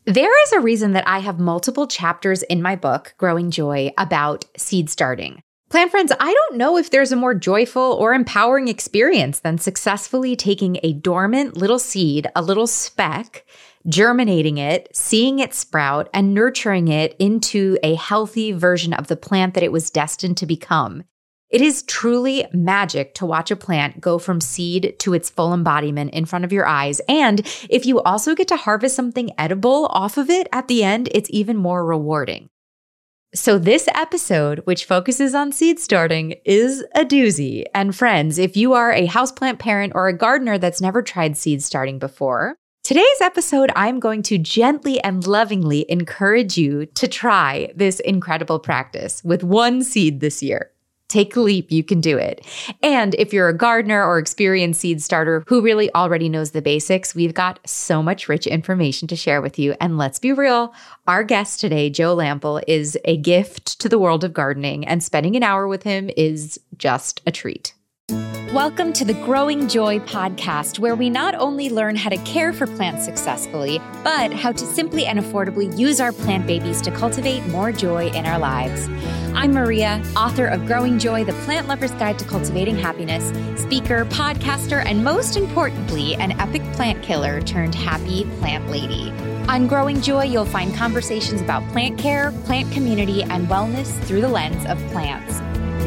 There is a reason that I have multiple chapters in my book, Growing Joy, about seed starting. Plant friends, I don't know if there's a more joyful or empowering experience than successfully taking a dormant little seed, a little speck, germinating it, seeing it sprout, and nurturing it into a healthy version of the plant that it was destined to become. It is truly magic to watch a plant go from seed to its full embodiment in front of your eyes. And if you also get to harvest something edible off of it at the end, it's even more rewarding. So this episode, which focuses on seed starting, is a doozy. And friends, if you are a houseplant parent or a gardener that's never tried seed starting before, today's episode, I'm going to gently and lovingly encourage you to try this incredible practice with one seed this year. Take a leap, you can do it. And if you're a gardener or experienced seed starter who really already knows the basics, we've got so much rich information to share with you. And let's be real, our guest today, Joe Lamp'l, is a gift to the world of gardening, and spending an hour with him is just a treat. Welcome to the Growing Joy podcast, where we not only learn how to care for plants successfully, but how to simply and affordably use our plant babies to cultivate more joy in our lives. I'm Maria, author of Growing Joy, The Plant Lover's Guide to Cultivating Happiness, speaker, podcaster, and most importantly, an epic plant killer turned happy plant lady. On Growing Joy, you'll find conversations about plant care, plant community, and wellness through the lens of plants.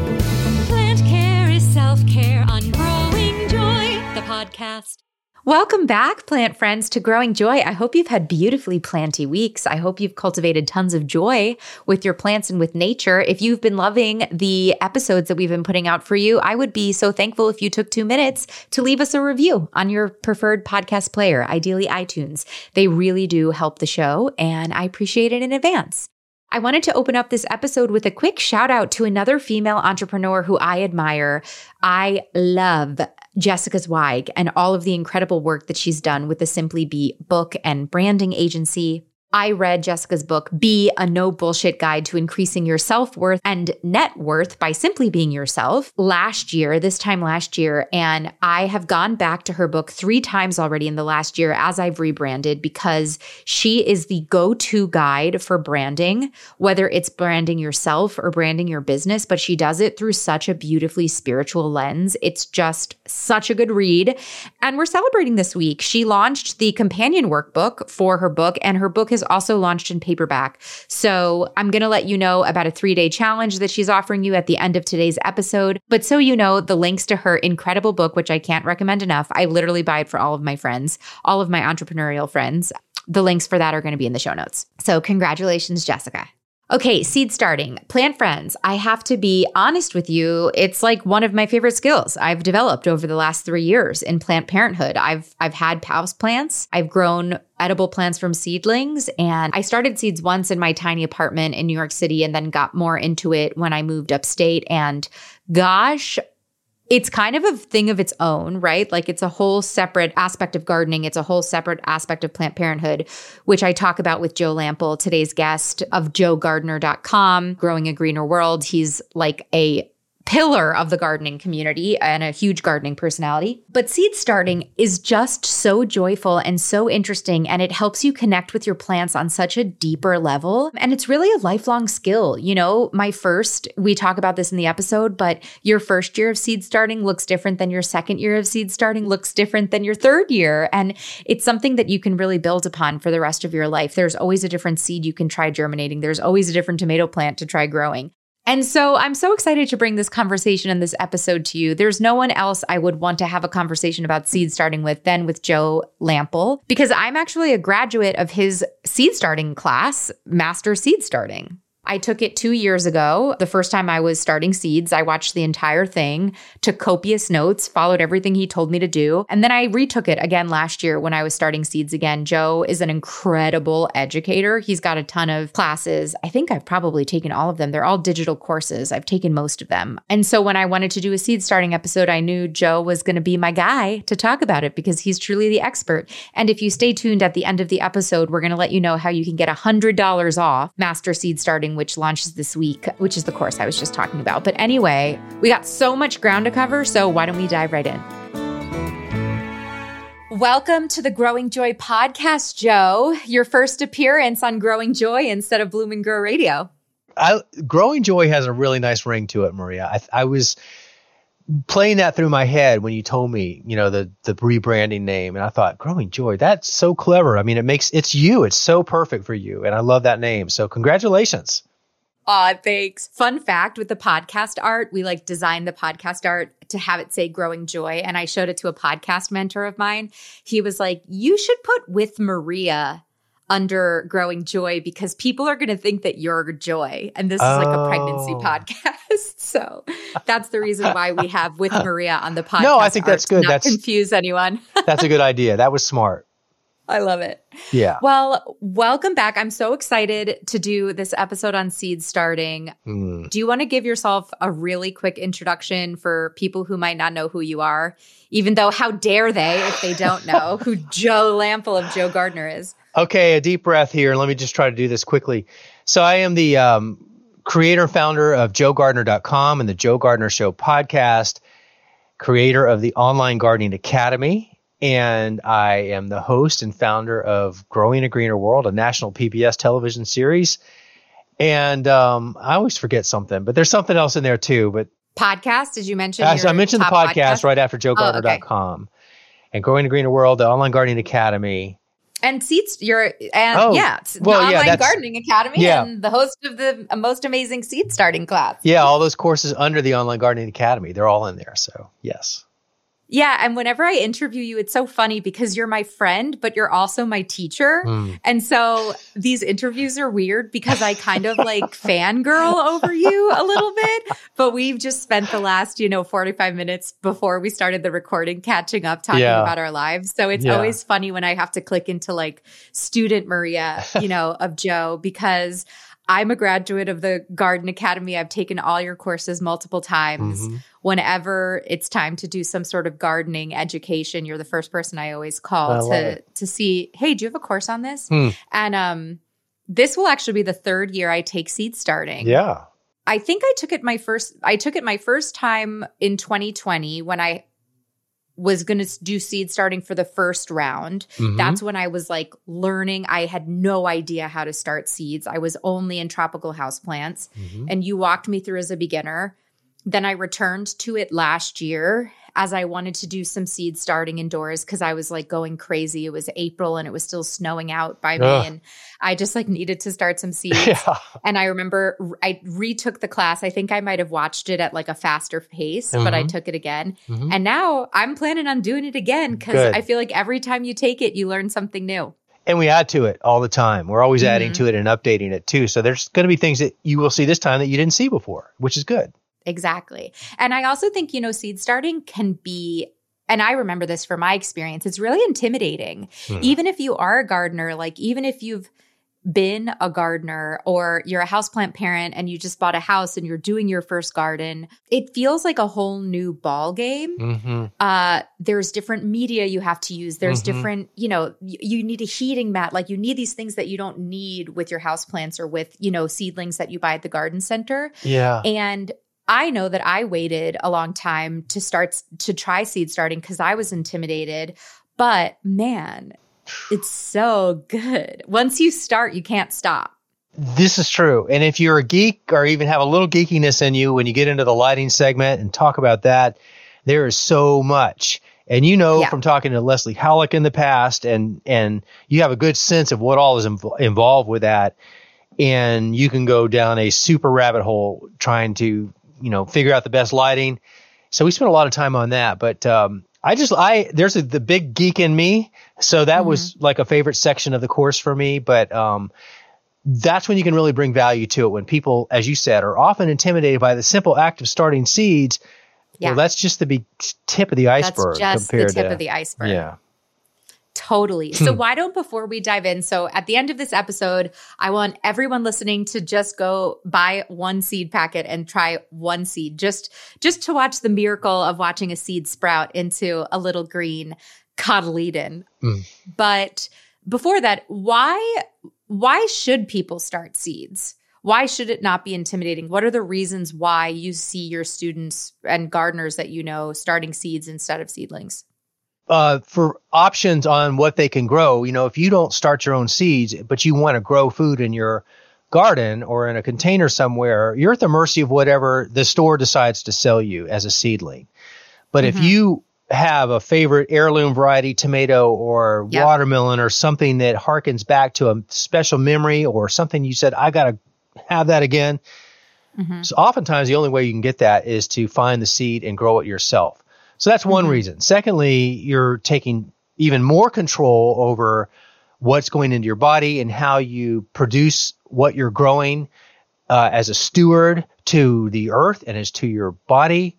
Plant care is self-care on Growing Joy, the podcast. Welcome back, plant friends, to Growing Joy. I hope you've had beautifully planty weeks. I hope you've cultivated tons of joy with your plants and with nature. If you've been loving the episodes that we've been putting out for you, I would be so thankful if you took 2 minutes to leave us a review on your preferred podcast player, ideally iTunes. They really do help the show, and I appreciate it in advance. I wanted to open up this episode with a quick shout out to another female entrepreneur who I admire. I love Jessica Zweig and all of the incredible work that she's done with the Simply Be book and branding agency. I read Jessica's book, Be a No Bullshit Guide to Increasing Your Self-Worth and Net Worth by Simply Being Yourself this time last year. And I have gone back to her book 3 times already in the last year as I've rebranded, because she is the go-to guide for branding, whether it's branding yourself or branding your business, but she does it through such a beautifully spiritual lens. It's just such a good read. And we're celebrating this week. She launched the companion workbook for her book, and her book has also launched in paperback. So I'm going to let you know about a 3-day challenge that she's offering you at the end of today's episode. But so you know, the links to her incredible book, which I can't recommend enough, I literally buy it for all of my friends, all of my entrepreneurial friends. The links for that are going to be in the show notes. So congratulations, Jessica. Okay, seed starting. Plant friends, I have to be honest with you. It's like one of my favorite skills I've developed over the last 3 years in plant parenthood. I've had house plants. I've grown edible plants from seedlings, and I started seeds once in my tiny apartment in New York City and then got more into it when I moved upstate. And gosh, it's kind of a thing of its own, right? Like, it's a whole separate aspect of gardening. It's a whole separate aspect of plant parenthood, which I talk about with Joe Lamp'l, today's guest of joegardener.com, Growing a Greener World. He's like a pillar of the gardening community and a huge gardening personality. But seed starting is just so joyful and so interesting, and it helps you connect with your plants on such a deeper level. And it's really a lifelong skill. You know, we talk about this in the episode, but your first year of seed starting looks different than your second year of seed starting, looks different than your third year. And it's something that you can really build upon for the rest of your life. There's always a different seed you can try germinating. There's always a different tomato plant to try growing. And so I'm so excited to bring this conversation and this episode to you. There's no one else I would want to have a conversation about seed starting with than with Joe Lamp'l, because I'm actually a graduate of his seed starting class, Master Seed Starting. I took it 2 years ago. The first time I was starting seeds, I watched the entire thing, took copious notes, followed everything he told me to do. And then I retook it again last year when I was starting seeds again. Joe is an incredible educator. He's got a ton of classes. I think I've probably taken all of them. They're all digital courses. I've taken most of them. And so when I wanted to do a seed starting episode, I knew Joe was going to be my guy to talk about it because he's truly the expert. And if you stay tuned at the end of the episode, we're going to let you know how you can get $100 off Master Seed Starting, which launches this week, which is the course I was just talking about. But anyway, we got so much ground to cover, so why don't we dive right in? Welcome to the Growing Joy podcast, Joe. Your first appearance on Growing Joy instead of Bloom and Grow Radio. Growing Joy has a really nice ring to it, Maria. I was playing that through my head when you told me, the rebranding name, and I thought, Growing Joy, that's so clever. I mean, it's you. It's so perfect for you, and I love that name. So congratulations. Aw, thanks. Fun fact with the podcast art, we designed the podcast art to have it say Growing Joy. And I showed it to a podcast mentor of mine. He was like, you should put with Maria under Growing Joy because people are going to think that you're Joy. And this is a pregnancy podcast. So that's the reason why we have with Maria on the podcast. No, I think that's good. That's confuse anyone. That's a good idea. That was smart. I love it. Yeah. Well, welcome back. I'm so excited to do this episode on seed starting. Do you want to give yourself a really quick introduction for people who might not know who you are, even though how dare they if they don't know who Joe Lamp'l of Joe Gardner is? Okay, a deep breath here. Let me just try to do this quickly. So I am the creator and founder of JoeGardner.com and the Joe Gardner Show podcast, creator of the Online Gardening Academy. And I am the host and founder of Growing a Greener World, a national PBS television series. And I always forget something, but there's something else in there too. But podcast, did you mention? I mentioned the podcast right after JoeGardner.com and Growing a Greener World, the Online Gardening Academy. And Seeds, the Online Gardening Academy and the host of the most amazing seed starting class. Yeah, all those courses under the Online Gardening Academy, they're all in there. So yes. Yeah. And whenever I interview you, it's so funny because you're my friend, but you're also my teacher. And so these interviews are weird because I kind of fangirl over you a little bit. But we've just spent the last, 45 minutes before we started the recording catching up, talking about our lives. So it's always funny when I have to click into student Maria, of Joe, because I'm a graduate of the Garden Academy. I've taken all your courses multiple times. Whenever it's time to do some sort of gardening education, you're the first person I always call to see, hey, do you have a course on this? And this will actually be the third year I take seed starting. Yeah. I think I took it my first time in 2020 when I was going to do seed starting for the first round. That's when I was learning. I had no idea how to start seeds. I was only in tropical houseplants. And you walked me through as a beginner. Then I returned to it last year as I wanted to do some seed starting indoors because I was going crazy. It was April and it was still snowing out by me. And I just needed to start some seeds. And I remember I retook the class. I think I might have watched it at a faster pace, but I took it again. And now I'm planning on doing it again because I feel like every time you take it, you learn something new. And we add to it all the time. We're always adding to it and updating it too. So there's going to be things that you will see this time that you didn't see before, which is good. Exactly. And I also think, seed starting can be, and I remember this from my experience, it's really intimidating. Even if you are a gardener, even if you've been a gardener or you're a houseplant parent and you just bought a house and you're doing your first garden, it feels like a whole new ball game. There's different media you have to use. There's different, you need a heating mat. You need these things that you don't need with your houseplants or with, seedlings that you buy at the garden center. Yeah. And I know that I waited a long time to try seed starting because I was intimidated, but man, it's so good. Once you start, you can't stop. This is true. And if you're a geek or even have a little geekiness in you, when you get into the lighting segment and talk about that, there is so much. And from talking to Leslie Halleck in the past, and you have a good sense of what all is involved with that. And you can go down a super rabbit hole trying to figure out the best lighting. So we spent a lot of time on that, but there's the big geek in me. So that was a favorite section of the course for me. But that's when you can really bring value to it. When people, as you said, are often intimidated by the simple act of starting seeds. Yeah. Well, that's just the big tip of the iceberg. That's just the tip of the iceberg. Yeah. Totally. So why don't, before we dive in, so at the end of this episode, I want everyone listening to just go buy one seed packet and try one seed, just to watch the miracle of watching a seed sprout into a little green cotyledon. But before that, why should people start seeds? Why should it not be intimidating? What are the reasons why you see your students and gardeners that starting seeds instead of seedlings? for options on what they can grow, if you don't start your own seeds, but you want to grow food in your garden or in a container somewhere, you're at the mercy of whatever the store decides to sell you as a seedling. But if you have a favorite heirloom variety tomato or watermelon or something that harkens back to a special memory or something you said, I got to have that again. So oftentimes the only way you can get that is to find the seed and grow it yourself. So that's one reason. Secondly, you're taking even more control over what's going into your body and how you produce what you're growing as a steward to the earth and as to your body.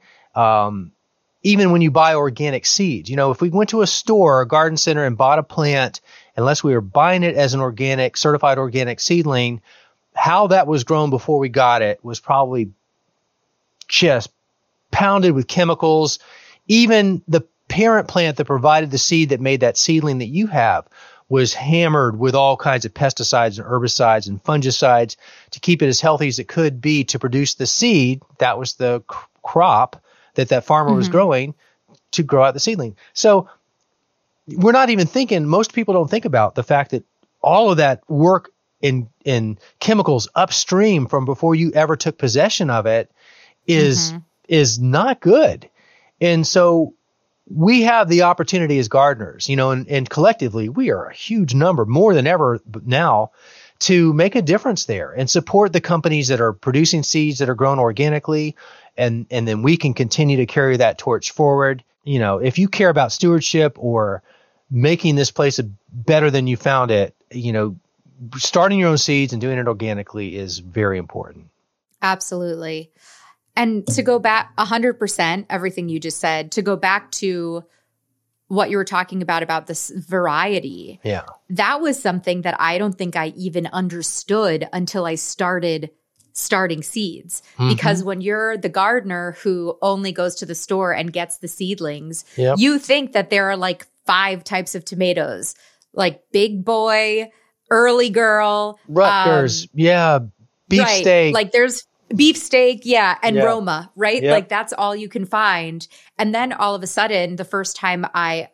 Even when you buy organic seeds, if we went to a store, a garden center, and bought a plant, unless we were buying it as an organic, certified organic seedling, how that was grown before we got it was probably just pounded with chemicals. Even the parent plant that provided the seed that made that seedling that you have was hammered with all kinds of pesticides and herbicides and fungicides to keep it as healthy as it could be to produce the seed. That was the crop that farmer was growing to grow out the seedling. So we're not even thinking, most people don't think about the fact that all of that work in chemicals upstream from before you ever took possession of it is not good. And so we have the opportunity as gardeners, and collectively we are a huge number, more than ever now, to make a difference there and support the companies that are producing seeds that are grown organically. And then we can continue to carry that torch forward. If you care about stewardship or making this place better than you found it, starting your own seeds and doing it organically is very important. Absolutely. And to go back 100%, everything you just said, to go back to what you were talking about this variety. Yeah. That was something that I don't think I even understood until I starting seeds. Because when you're the gardener who only goes to the store and gets the seedlings, you think that there are like 5 types of tomatoes, like big boy, early girl, Rutgers, beefsteak. Like there's beefsteak, and Roma, right? Yep. Like that's all you can find. And then all of a sudden, the first time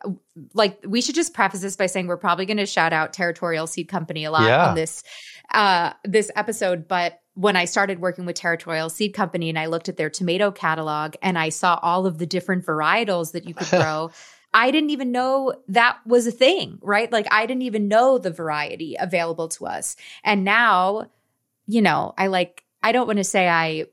we should just preface this by saying we're probably going to shout out Territorial Seed Company a lot on this episode. But when I started working with Territorial Seed Company and I looked at their tomato catalog and I saw all of the different varietals that you could grow, I didn't even know that was a thing, right? Like I didn't even know the variety available to us. And now, I don't want to say I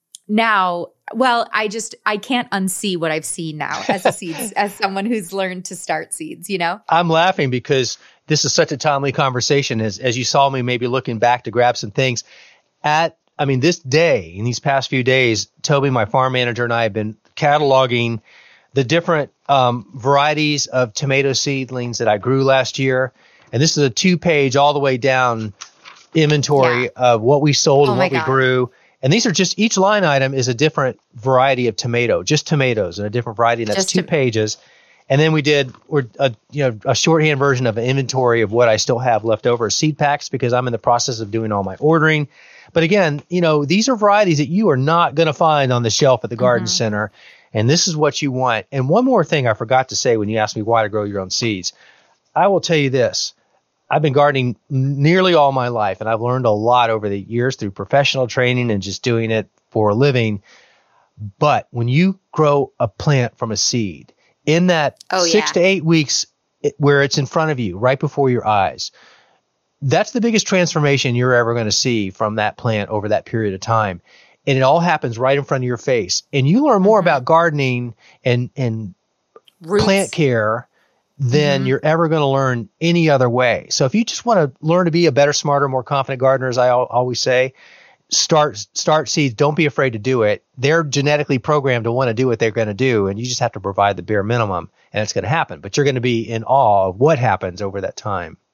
can't unsee what I've seen now as someone who's learned to start seeds, I'm laughing because this is such a timely conversation as you saw me maybe looking back to grab some things this day, in these past few days, Toby, my farm manager, and I have been cataloging the different varieties of tomato seedlings that I grew last year. And this is a 2-page all the way down inventory of what we sold and what we grew. And these are just, each line item is a different variety of tomato, just tomatoes and a different variety. And that's 2 pages. And then we did a shorthand version of an inventory of what I still have left over as seed packs because I'm in the process of doing all my ordering. But again, these are varieties that you are not going to find on the shelf at the garden center. And this is what you want. And one more thing I forgot to say when you asked me why to grow your own seeds. I will tell you this. I've been gardening nearly all my life, and I've learned a lot over the years through professional training and just doing it for a living. But when you grow a plant from a seed, in that 6 to 8 weeks where it's in front of you, right before your eyes, that's the biggest transformation you're ever going to see from that plant over that period of time. And it all happens right in front of your face. And you learn more about gardening and plant care than you're ever going to learn any other way. So if you just want to learn to be a better, smarter, more confident gardener, as I always say, start seeds. Don't be afraid to do it. They're genetically programmed to want to do what they're going to do, and you just have to provide the bare minimum, and it's going to happen. But you're going to be in awe of what happens over that time.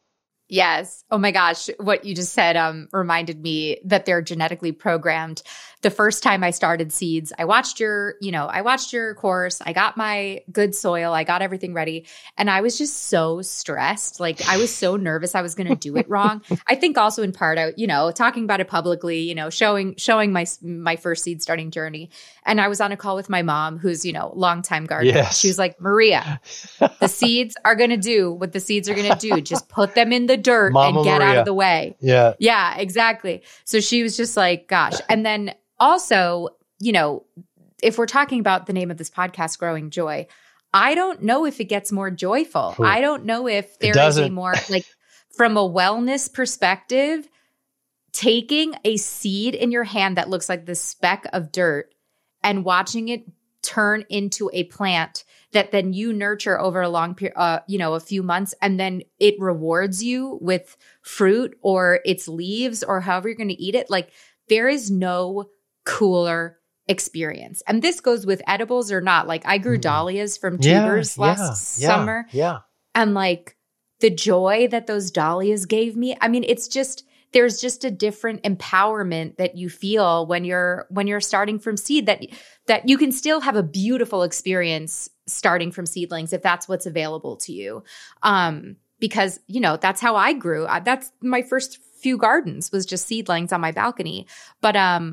Yes. Oh my gosh. What you just said reminded me that they're genetically programmed. The first time I started seeds, I watched your course. I got my good soil. I got everything ready. And I was just so stressed. Like I was so nervous I was going to do it wrong. I think also in part, talking about it publicly, showing my first seed starting journey. And I was on a call with my mom, who's, longtime gardener. Yes. She was like, Maria, the seeds are going to do what the seeds are going to do. Just put them in the dirt Mama and get Maria. out of the way. Yeah. Yeah, exactly. So she was just like, gosh. And then also, if we're talking about the name of this podcast, Growing Joy, I don't know if it gets more joyful. Ooh. I don't know if there is a more, like, from a wellness perspective, taking a seed in your hand that looks like this speck of dirt and watching it turn into a plant that then you nurture over a long period, a few months, and then it rewards you with fruit or its leaves or however you're going to eat it. Like, there is no cooler experience. And this goes with edibles or not. Like, I grew dahlias from tubers last summer. Yeah. And like the joy that those dahlias gave me, I mean, there's just a different empowerment that you feel when you're starting from seed that you can still have a beautiful experience starting from seedlings if that's what's available to you. Because, that's how I grew. That's my first few gardens was just seedlings on my balcony. But,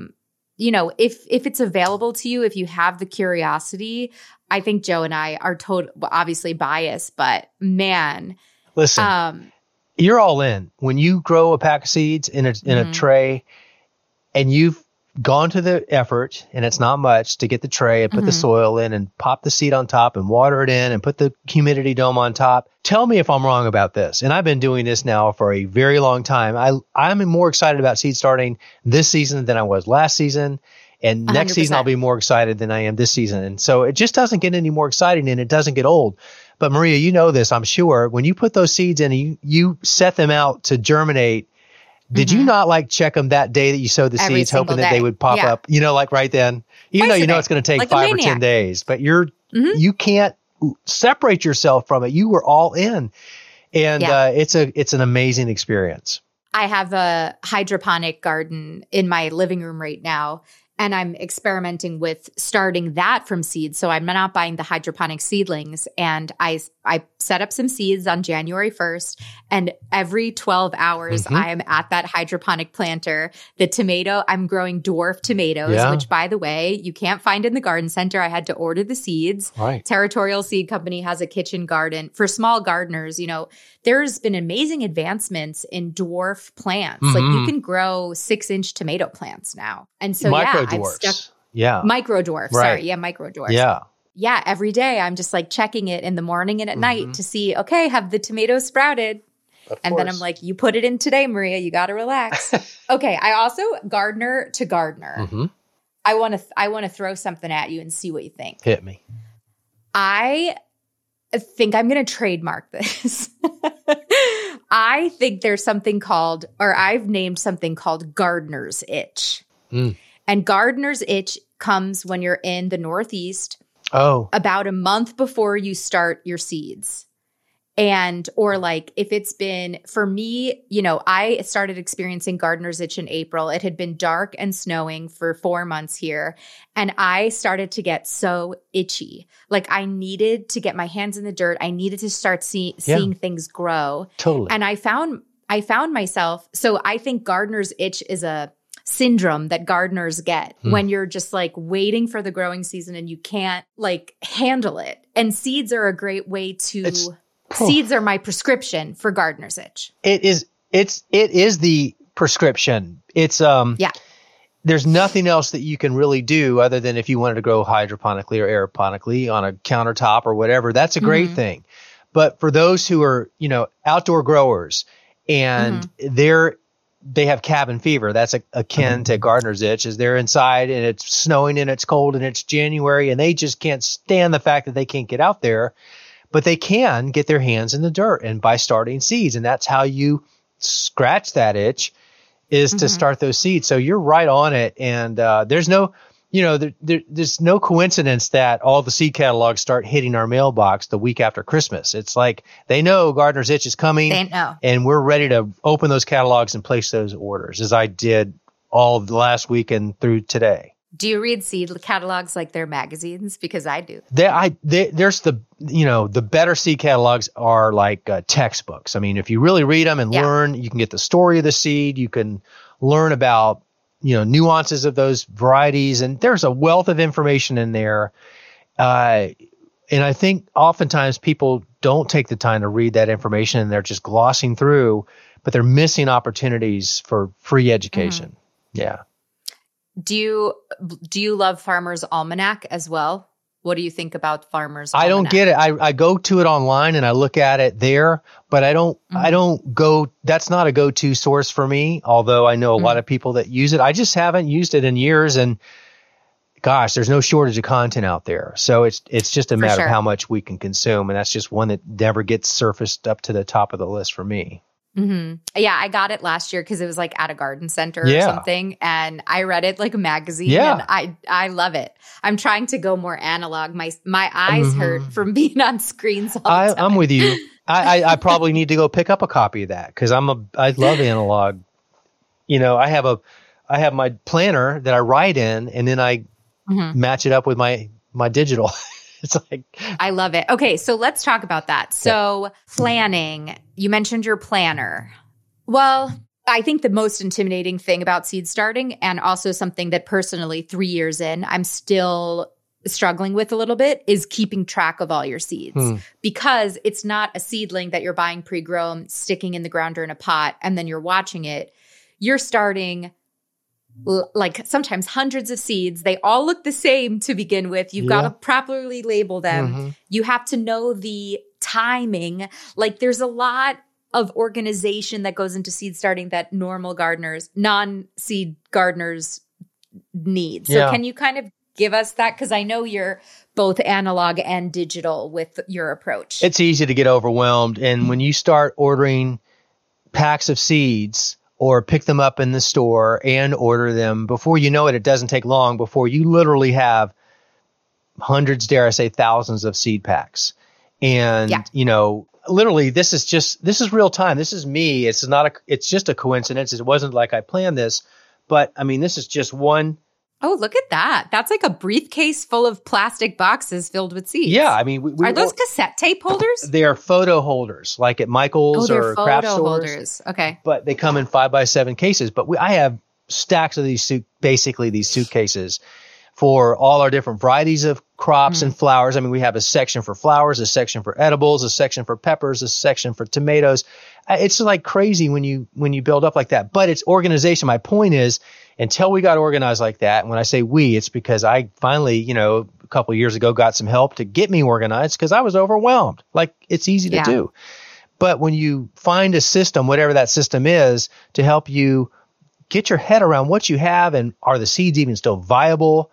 if it's available to you, if you have the curiosity, I think Joe and I are obviously biased, but man. Listen, you're all in. When you grow a pack of seeds in a tray and you've gone to the effort, and it's not much, to get the tray and put the soil in and pop the seed on top and water it in and put the humidity dome on top. Tell me if I'm wrong about this. And I've been doing this now for a very long time. I'm more excited about seed starting this season than I was last season. And next 100%. Season, I'll be more excited than I am this season. And so it just doesn't get any more exciting and it doesn't get old. But Maria, you know this, I'm sure. When you put those seeds in and you set them out to germinate, did you not check them that day that you sowed the seeds, hoping that they would pop up, right then? Even though you know it's going to take 5 or 10 days, but you can't separate yourself from it. You were all in. And it's an amazing experience. I have a hydroponic garden in my living room right now. And I'm experimenting with starting that from seeds. So I'm not buying the hydroponic seedlings. And I set up some seeds on January 1st. And every 12 hours, I am at that hydroponic planter. The tomato, I'm growing dwarf tomatoes, which, by the way, you can't find in the garden center. I had to order the seeds. Right. Territorial Seed Company has a kitchen garden. For small gardeners, there's been amazing advancements in dwarf plants. Like, you can grow 6-inch tomato plants now. And so, micro dwarfs. Micro dwarfs. Right. Sorry. Yeah. Micro dwarfs. Yeah. Yeah. Every day I'm just checking it in the morning and at night to see, okay, have the tomatoes sprouted? And then I'm like, you put it in today, Maria, you got to relax. Okay. I also gardener to gardener. I want to throw something at you and see what you think. Hit me. I think I'm going to trademark this. I think there's something called, or I've named something called gardener's itch. And gardener's itch comes when you're in the Northeast about a month before you start your seeds. And, or if it's been, for me, I started experiencing gardener's itch in April. It had been dark and snowing for 4 months here. And I started to get so itchy. I needed to get my hands in the dirt. I needed to start seeing things grow. Totally. And I found myself, so I think gardener's itch is a syndrome that gardeners get when you're just waiting for the growing season and you can't handle it. And seeds are a great way to, seeds are my prescription for gardener's itch. It is the prescription. It's, there's nothing else that you can really do other than if you wanted to grow hydroponically or aeroponically on a countertop or whatever, that's a great thing. But for those who are, outdoor growers and they have cabin fever. That's akin to gardener's itch, is they're inside and it's snowing and it's cold and it's January and they just can't stand the fact that they can't get out there, but they can get their hands in the dirt and by starting seeds. And that's how you scratch that itch, is to start those seeds. So you're right on it. And there's no there's no coincidence that all the seed catalogs start hitting our mailbox the week after Christmas. It's like they know Gardener's Itch is coming. They know. And we're ready to open those catalogs and place those orders, as I did all of the last week and through today. Do you read seed catalogs like they're magazines? Because I do. There's the better seed catalogs are like textbooks. I mean, if you really read them and learn, you can get the story of the seed. You can learn about nuances of those varieties, and there's a wealth of information in there. And I think oftentimes people don't take the time to read that information, and they're just glossing through, but they're missing opportunities for free education. Mm-hmm. Yeah. Do you love Farmer's Almanac as well? What do you think about Farmer's Almanac? I don't get it. I go to it online and I look at it there, but I don't go, that's not a go-to source for me. Although I know a lot of people that use it. I just haven't used it in years, and gosh, there's no shortage of content out there. So it's just a matter of how much we can consume. And that's just one that never gets surfaced up to the top of the list for me. Mm-hmm. Yeah, I got it last year because it was like at a garden center or something, and I read it like a magazine. Yeah. And I love it. I'm trying to go more analog. My eyes hurt from being on screens all the time. I'm with you. I probably need to go pick up a copy of that because I love analog. I have my planner that I write in, and then I match it up with my digital. It's like, I love it. Okay, so let's talk about that. So planning, you mentioned your planner. Well, I think the most intimidating thing about seed starting, and also something that personally 3 years in, I'm still struggling with a little bit, is keeping track of all your seeds. Because it's not a seedling that you're buying pre-grown, sticking in the ground or in a pot, and then you're watching it. You're starting like sometimes hundreds of seeds. They all look the same to begin with. You've got to properly label them. You have to know the timing. Like there's a lot of organization that goes into seed starting that normal gardeners, non-seed gardeners need. So can you kind of give us that? Because I know you're both analog and digital with your approach. It's easy to get overwhelmed. And when you start ordering packs of seeds, or pick them up in the store and order them, before you know it, it doesn't take long before you literally have hundreds, dare I say, thousands of seed packs. And, literally this is real time. This is me. It's just a coincidence. It wasn't like I planned this, but I mean, this is just one. Oh, look at that. That's like a briefcase full of plastic boxes filled with seeds. Yeah. I mean, are those cassette tape holders? They are photo holders, like at Michael's or craft stores. Holders. Okay. But they come in 5x7 cases. But I have stacks of these suitcases for all our different varieties of crops and flowers. I mean, we have a section for flowers, a section for edibles, a section for peppers, a section for tomatoes. It's like crazy when you build up like that. But it's organization. My point is, until we got organized like that, and when I say we, it's because I finally, a couple of years ago got some help to get me organized because I was overwhelmed. Like, it's easy to do. But when you find a system, whatever that system is, to help you get your head around what you have and are the seeds even still viable?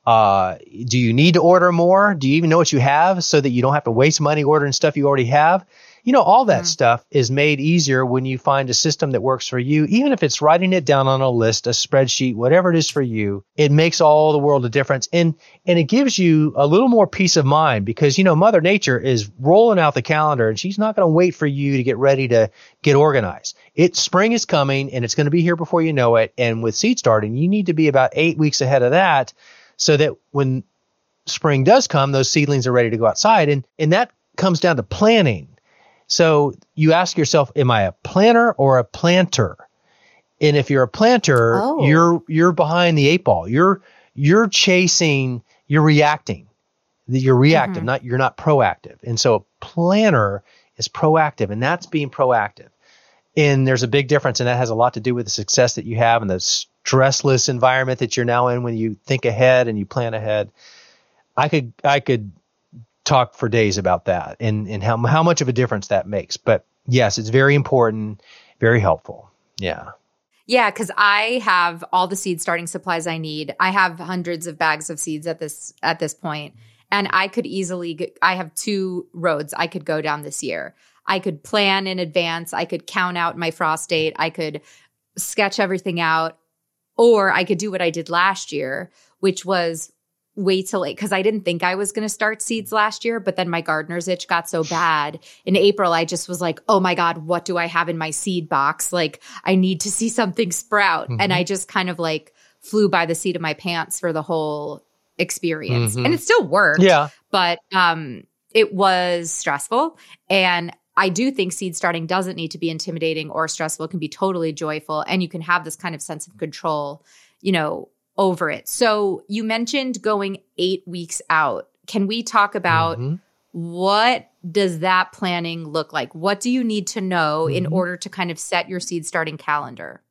Do you need to order more? Do you even know what you have so that you don't have to waste money ordering stuff you already have? All that stuff is made easier when you find a system that works for you. Even if it's writing it down on a list, a spreadsheet, whatever it is for you, it makes all the world a difference. And it gives you a little more peace of mind because, Mother Nature is rolling out the calendar and she's not going to wait for you to get ready to get organized. Spring is coming and it's going to be here before you know it. And with seed starting, you need to be about 8 weeks ahead of that so that when spring does come, those seedlings are ready to go outside. And that comes down to planning. So you ask yourself, am I a planner or a planter? And if you're a planter, you're behind the eight ball. You're chasing, you're reacting. You're reactive, you're not proactive. And so a planner is proactive, and that's being proactive. And there's a big difference, and that has a lot to do with the success that you have and the stressless environment that you're now in when you think ahead and you plan ahead. I could talk for days about that and how much of a difference that makes. But yes, it's very important, very helpful. Yeah. Yeah, because I have all the seed starting supplies I need. I have hundreds of bags of seeds at this point, and I could easily I have 2 roads I could go down this year. I could plan in advance. I could count out my frost date. I could sketch everything out. Or I could do what I did last year, which was wait till late, because I didn't think I was going to start seeds last year, but then my gardener's itch got so bad in April. I just was like, oh my God, what do I have in my seed box? Like, I need to see something sprout. And I just kind of like flew by the seat of my pants for the whole experience. And it still worked. Yeah. But it was stressful. And I do think seed starting doesn't need to be intimidating or stressful. It can be totally joyful. And you can have this kind of sense of control, you know, over it. So you mentioned going 8 weeks out. Can we talk about what does that planning look like? What do you need to know in order to kind of set your seed starting calendar?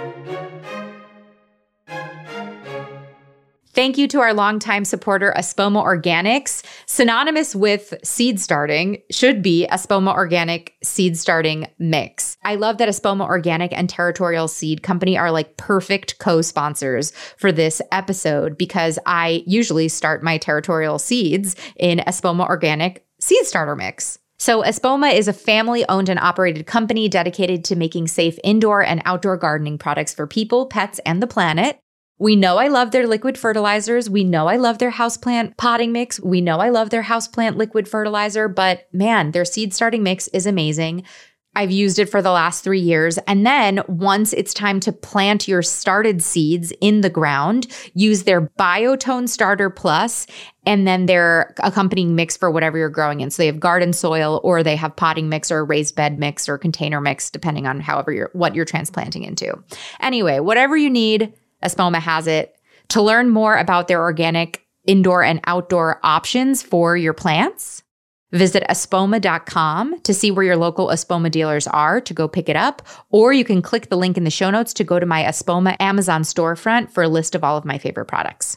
Thank you to our longtime supporter, Espoma Organics. Synonymous with seed starting should be Espoma Organic seed starting mix. I love that Espoma Organic and Territorial Seed Company are like perfect co-sponsors for this episode, because I usually start my Territorial seeds in Espoma Organic seed starter mix. So Espoma is a family-owned and operated company dedicated to making safe indoor and outdoor gardening products for people, pets, and the planet. We know I love their liquid fertilizers. We know I love their houseplant potting mix. We know I love their houseplant liquid fertilizer, but man, their seed starting mix is amazing. I've used it for the last 3 years. And then once it's time to plant your started seeds in the ground, use their Biotone Starter Plus and then their accompanying mix for whatever you're growing in. So they have garden soil, or they have potting mix or raised bed mix or container mix, depending on what you're transplanting into. Anyway, whatever you need, Espoma has it. To learn more about their organic indoor and outdoor options for your plants, visit espoma.com to see where your local Espoma dealers are to go pick it up, or you can click the link in the show notes to go to my Espoma Amazon storefront for a list of all of my favorite products.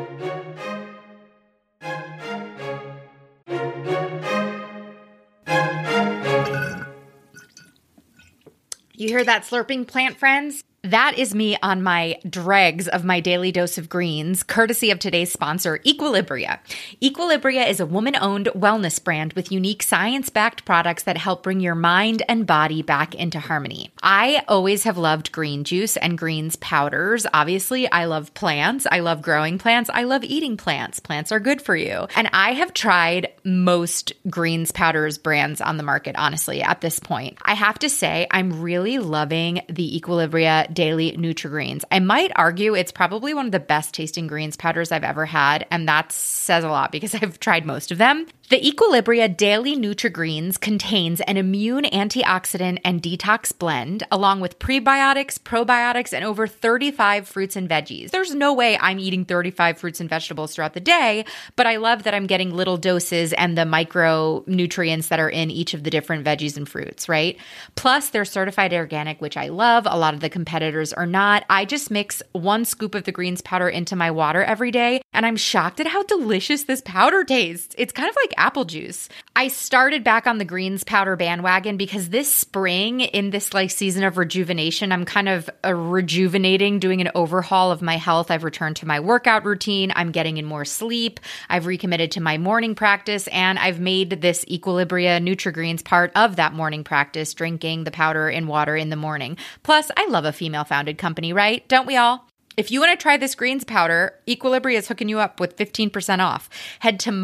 You hear that slurping, plant friends? That is me on my dregs of my daily dose of greens, courtesy of today's sponsor, Equilibria. Equilibria is a woman-owned wellness brand with unique science-backed products that help bring your mind and body back into harmony. I always have loved green juice and greens powders. Obviously, I love plants. I love growing plants. I love eating plants. Plants are good for you. And I have tried most greens powders brands on the market, honestly, at this point. I have to say, I'm really loving the Equilibria Daily Nutri-Greens. I might argue it's probably one of the best tasting greens powders I've ever had, and that says a lot because I've tried most of them. The Equilibria Daily Nutri-Greens contains an immune antioxidant and detox blend, along with prebiotics, probiotics, and over 35 fruits and veggies. There's no way I'm eating 35 fruits and vegetables throughout the day, but I love that I'm getting little doses and the micronutrients that are in each of the different veggies and fruits, right? Plus, they're certified organic, which I love. A lot of the competitors are not. I just mix 1 scoop of the greens powder into my water every day, and I'm shocked at how delicious this powder tastes. It's kind of like apple juice. I started back on the greens powder bandwagon because this spring, in this like season of rejuvenation, I'm kind of rejuvenating, doing an overhaul of my health. I've returned to my workout routine. I'm getting in more sleep. I've recommitted to my morning practice, and I've made this Equilibria Nutri-Greens part of that morning practice, drinking the powder in water in the morning. Plus, I love a female-founded company, right? Don't we all? If you want to try this greens powder, Equilibria is hooking you up with 15% off. Head to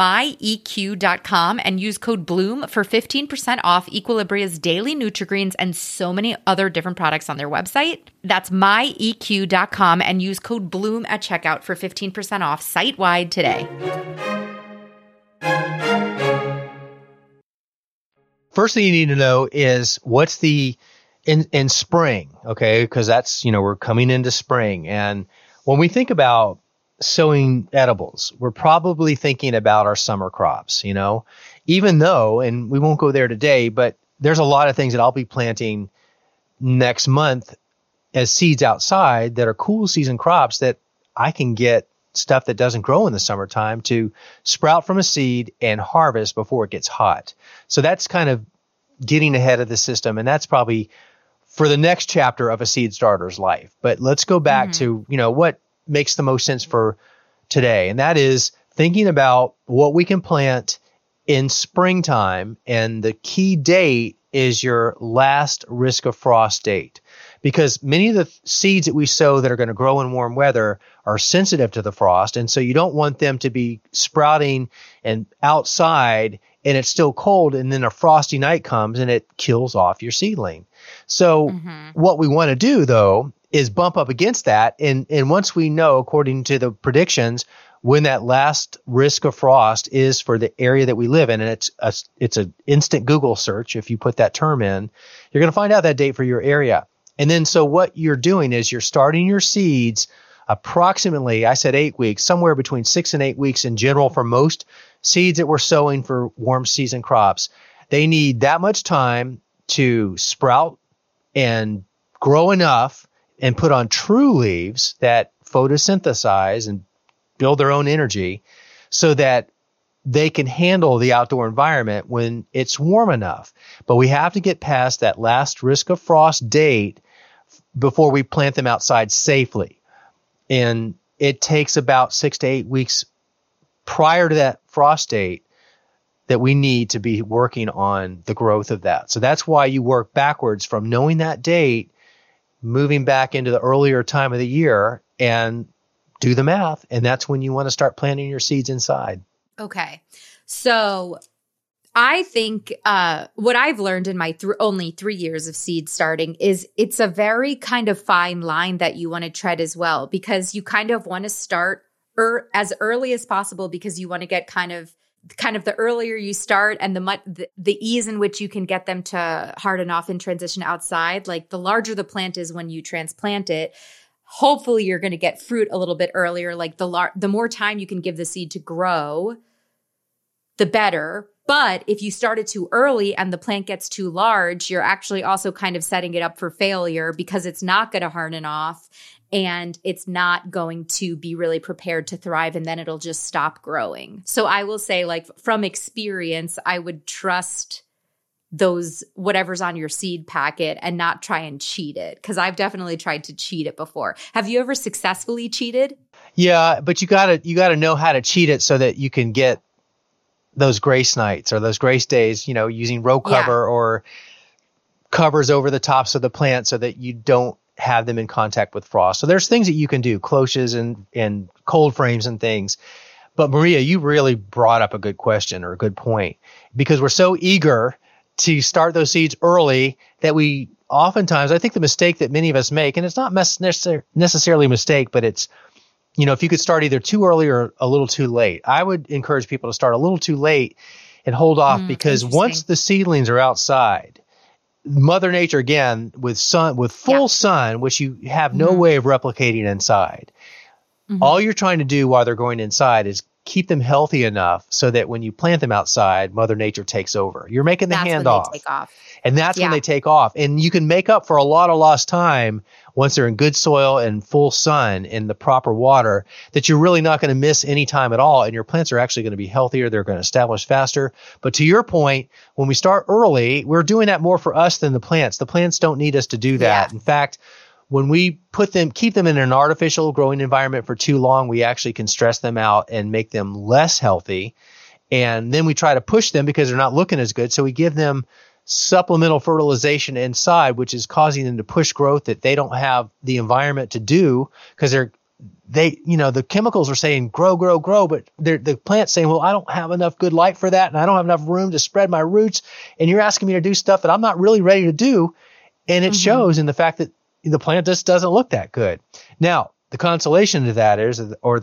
myeq.com and use code BLOOM for 15% off Equilibria's daily Nutri-Greens and so many other different products on their website. That's myeq.com and use code BLOOM at checkout for 15% off site-wide today. First thing you need to know is what's the in spring, okay? Because that's, we're coming into spring. And when we think about sowing edibles, we're probably thinking about our summer crops, even though, and we won't go there today, but there's a lot of things that I'll be planting next month as seeds outside that are cool season crops that I can get stuff that doesn't grow in the summertime to sprout from a seed and harvest before it gets hot. So that's kind of getting ahead of the system. And that's probably for the next chapter of a seed starter's life. But let's go back to, what makes the most sense for today. And that is thinking about what we can plant in springtime. And the key date is your last risk of frost date. because many of the seeds that we sow that are going to grow in warm weather are sensitive to the frost. And so you don't want them to be sprouting and outside and it's still cold, and then a frosty night comes and it kills off your seedling. So what we want to do, though, is bump up against that. And once we know, according to the predictions, when that last risk of frost is for the area that we live in, and it's an instant Google search. If you put that term in, you're going to find out that date for your area. And then so what you're doing is you're starting your seeds approximately, I said 8 weeks, somewhere between 6 and 8 weeks in general for most seeds that we're sowing for warm season crops. They need that much time to sprout and grow enough and put on true leaves that photosynthesize and build their own energy so that they can handle the outdoor environment when it's warm enough. But we have to get past that last risk of frost date before we plant them outside safely. And it takes about 6 to 8 weeks prior to that frost date that we need to be working on the growth of that. So that's why you work backwards from knowing that date, moving back into the earlier time of the year, and do the math. And that's when you want to start planting your seeds inside. Okay. So I think what I've learned in my only 3 years of seed starting is it's a very kind of fine line that you want to tread as well, because you kind of want to start as early as possible, because you want to get kind of the earlier you start and the ease in which you can get them to harden off and transition outside, like the larger the plant is when you transplant it, hopefully you're going to get fruit a little bit earlier. Like the more time you can give the seed to grow, the better. But if you start it too early and the plant gets too large, you're actually also kind of setting it up for failure, because it's not going to harden off and it's not going to be really prepared to thrive, and then it'll just stop growing. So I will say, like, from experience, I would trust those whatever's on your seed packet and not try and cheat it, because I've definitely tried to cheat it before. Have you ever successfully cheated? Yeah, but you gotta know how to cheat it so that you can get those grace nights or those grace days, using row cover or covers over the tops of the plant so that you don't have them in contact with frost. So there's things that you can do, cloches and cold frames and things. But Maria, you really brought up a good question or a good point, because we're so eager to start those seeds early that we oftentimes, I think the mistake that many of us make, and it's not necessarily a mistake, but it's, if you could start either too early or a little too late. I would encourage people to start a little too late and hold off, because once the seedlings are outside, Mother Nature, again, with full sun, which you have no way of replicating inside, all you're trying to do while they're going inside is keep them healthy enough so that when you plant them outside, Mother Nature takes over. You're making the handoff. And that's when they take off. And you can make up for a lot of lost time once they're in good soil and full sun in the proper water, that you're really not going to miss any time at all. And your plants are actually going to be healthier. They're going to establish faster. But to your point, when we start early, we're doing that more for us than the plants. The plants don't need us to do that. In fact, when we keep them in an artificial growing environment for too long, we actually can stress them out and make them less healthy. And then we try to push them because they're not looking as good. So we give them supplemental fertilization inside, which is causing them to push growth that they don't have the environment to do, because the chemicals are saying grow, but the plant's saying, well, I don't have enough good light for that, and I don't have enough room to spread my roots, and you're asking me to do stuff that I'm not really ready to do. And it shows in the fact that the plant just doesn't look that good. Now, the consolation to that is,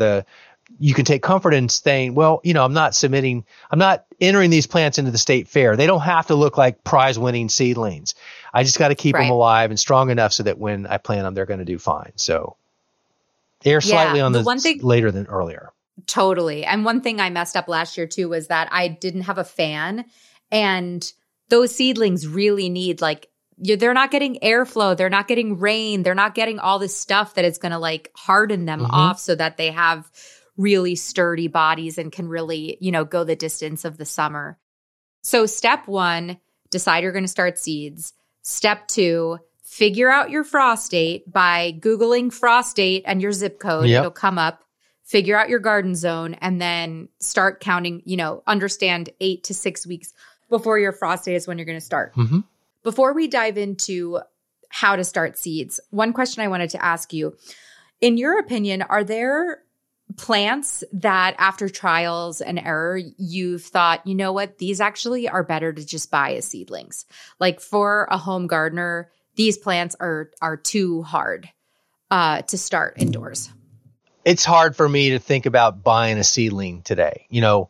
you can take comfort in saying, well, I'm not entering these plants into the state fair. They don't have to look like prize winning seedlings. I just got to keep them alive and strong enough so that when I plant them, they're going to do fine. So err slightly on the one thing later than earlier. Totally. And one thing I messed up last year too was that I didn't have a fan, and those seedlings really need, like, they're not getting airflow. They're not getting rain. They're not getting all this stuff that is going to like harden them off so that they have really sturdy bodies and can really, go the distance of the summer. So step 1, decide you're going to start seeds. Step 2, figure out your frost date by Googling frost date and your zip code. It'll come up. Figure out your garden zone, and then start counting, understand 8 to 6 weeks before your frost date is when you're going to start. Before we dive into how to start seeds. One question I wanted to ask you, in your opinion, are there plants that after trials and error, you've thought, you know what, these actually are better to just buy as seedlings? Like for a home gardener, these plants are too hard to start indoors. It's hard for me to think about buying a seedling today.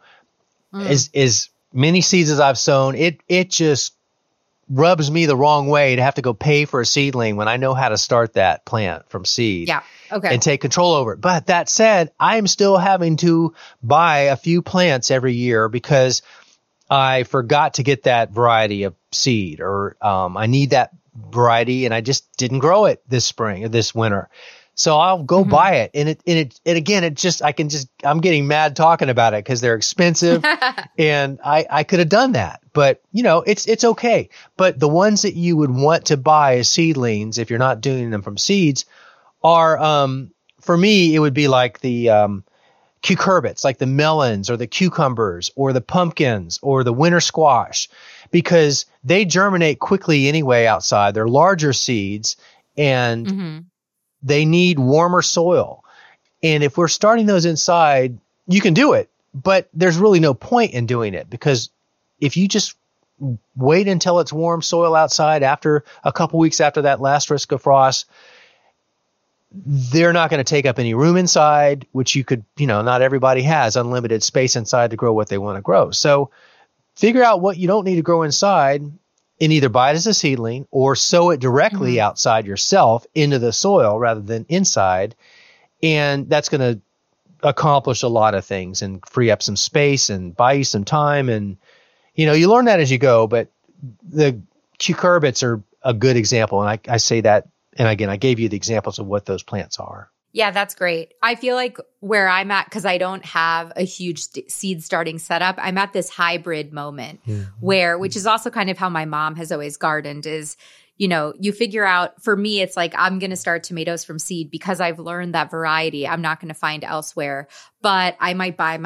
As many seeds as I've sown, it just rubs me the wrong way to have to go pay for a seedling when I know how to start that plant from seed. Yeah. Okay. And take control over it. But that said, I'm still having to buy a few plants every year because I forgot to get that variety of seed, or I need that variety and I just didn't grow it this spring or this winter. So I'll go buy it. And I'm getting mad talking about it because they're expensive and I could have done that, but it's okay. But the ones that you would want to buy as seedlings, if you're not doing them from seeds, are, for me, it would be like the cucurbits, like the melons or the cucumbers or the pumpkins or the winter squash, because they germinate quickly anyway outside. They're larger seeds and they need warmer soil. And if we're starting those inside, you can do it, but there's really no point in doing it, because if you just wait until it's warm soil outside after a couple weeks after that last risk of frost, they're not going to take up any room inside, which you could, not everybody has unlimited space inside to grow what they want to grow. So figure out what you don't need to grow inside and either buy it as a seedling or sow it directly outside yourself into the soil rather than inside. And that's going to accomplish a lot of things and free up some space and buy you some time. And, you learn that as you go, but the cucurbits are a good example. And I say that, and again, I gave you the examples of what those plants are. Yeah, that's great. I feel like where I'm at, because I don't have a huge seed starting setup, I'm at this hybrid moment which is also kind of how my mom has always gardened, is, you figure out, for me, it's like, I'm going to start tomatoes from seed because I've learned that variety I'm not going to find elsewhere, but I might buy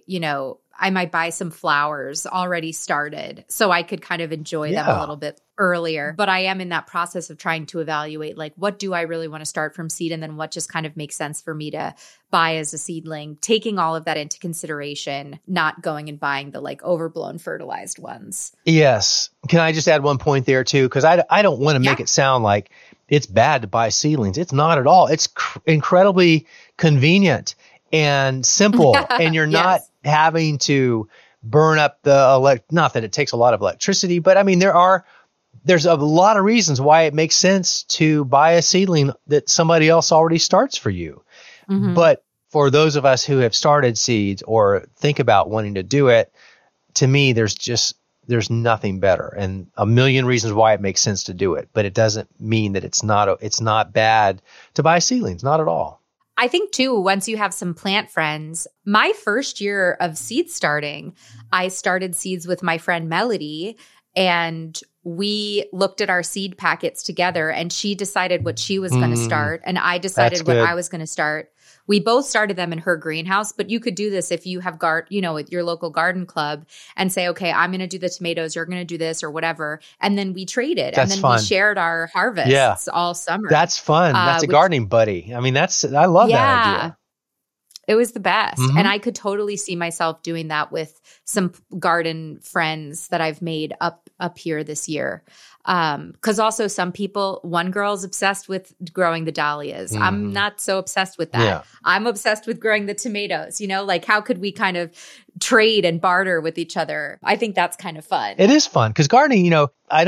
I might buy some flowers already started so I could kind of enjoy them a little bit earlier. But I am in that process of trying to evaluate, like, what do I really want to start from seed? And then what just kind of makes sense for me to buy as a seedling, taking all of that into consideration, not going and buying the like overblown fertilized ones. Yes. Can I just add one point there too? Because I don't want to make it sound like it's bad to buy seedlings. It's not at all. It's incredibly convenient and simple, and you're not having to burn up not that it takes a lot of electricity, but I mean, there's a lot of reasons why it makes sense to buy a seedling that somebody else already starts for you. But for those of us who have started seeds or think about wanting to do it, to me, there's nothing better, and a million reasons why it makes sense to do it. But it doesn't mean that it's not bad to buy seedlings, not at all. I think too, once you have some plant friends, my first year of seed starting, I started seeds with my friend Melody, and we looked at our seed packets together, and she decided what she was going to start, and I decided what I was going to start. We both started them in her greenhouse, but you could do this if you have with your local garden club and say, okay, I'm going to do the tomatoes, you're going to do this or whatever. And then we traded, and then we shared our harvests all summer. That's fun. That's a gardening buddy. I mean, I love that idea. It was the best. And I could totally see myself doing that with some garden friends that I've made up here this year. Because also one girl's obsessed with growing the dahlias. I'm not so obsessed with that. Yeah. I'm obsessed with growing the tomatoes. Like, how could we kind of trade and barter with each other? I think that's kind of fun. It is fun because gardening, I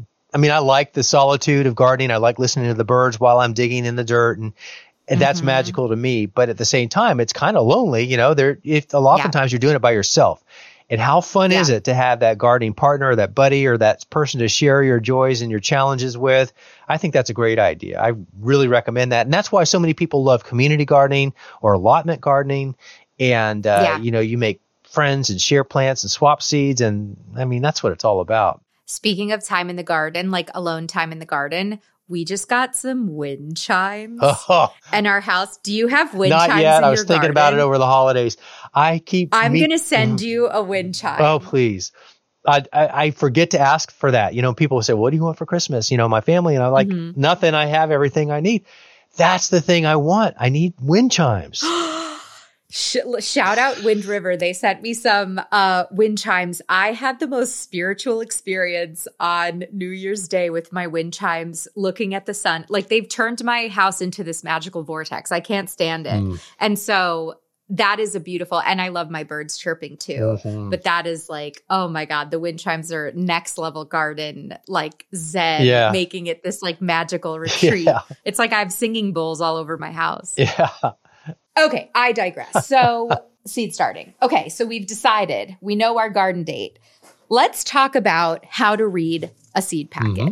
like the solitude of gardening. I like listening to the birds while I'm digging in the dirt, and that's magical to me. But at the same time, it's kind of lonely. Oftentimes you're doing it by yourself. And how fun is it to have that gardening partner or that buddy or that person to share your joys and your challenges with? I think that's a great idea. I really recommend that. And that's why so many people love community gardening or allotment gardening. And, you make friends and share plants and swap seeds. And I mean, that's what it's all about. Speaking of time in the garden, like alone time in the garden, we just got some wind chimes in our house. Do you have wind chimes in your garden? Not yet. I was thinking about it over the holidays. I'm going to send you a wind chime. Oh, please. I forget to ask for that. People say, what do you want for Christmas? My family, and I'm like, nothing. I have everything I need. That's the thing I want. I need wind chimes. Shout out Wind River. They sent me some wind chimes. I had the most spiritual experience on New Year's Day with my wind chimes, looking at the sun. Like, they've turned my house into this magical vortex. I can't stand it. And so that is a beautiful, and I love my birds chirping too. But that is like, oh my God, the wind chimes are next level garden, like zen, making it this like magical retreat. It's like I have singing bowls all over my house. Okay, I digress. So seed starting. Okay, so we've decided, we know our garden date. Let's talk about how to read a seed packet.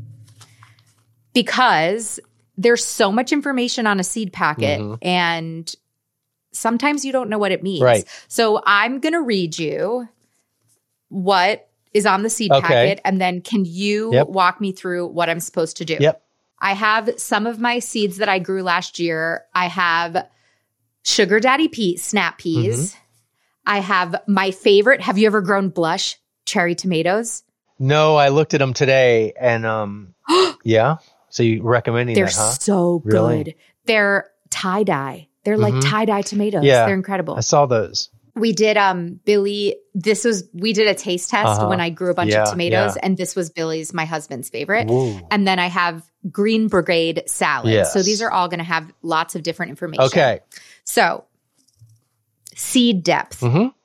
Because there's so much information on a seed packet and sometimes you don't know what it means. Right. So I'm going to read you what is on the seed packet, and then can you walk me through what I'm supposed to do? I have some of my seeds that I grew last year. I have Sugar Daddy peas, snap peas. I have my favorite. Have you ever grown blush cherry tomatoes? No, I looked at them today and yeah. So you recommending They're that, huh? So good. Really? They're tie-dye. They're like tie-dye tomatoes. Yeah. They're incredible. I saw those. We did Billy, we did a taste test when I grew a bunch of tomatoes, and this was Billy's, my husband's favorite. Ooh. And then I have Green Brigade salad. Yes. So these are all going to have lots of different information. Okay. So seed depth.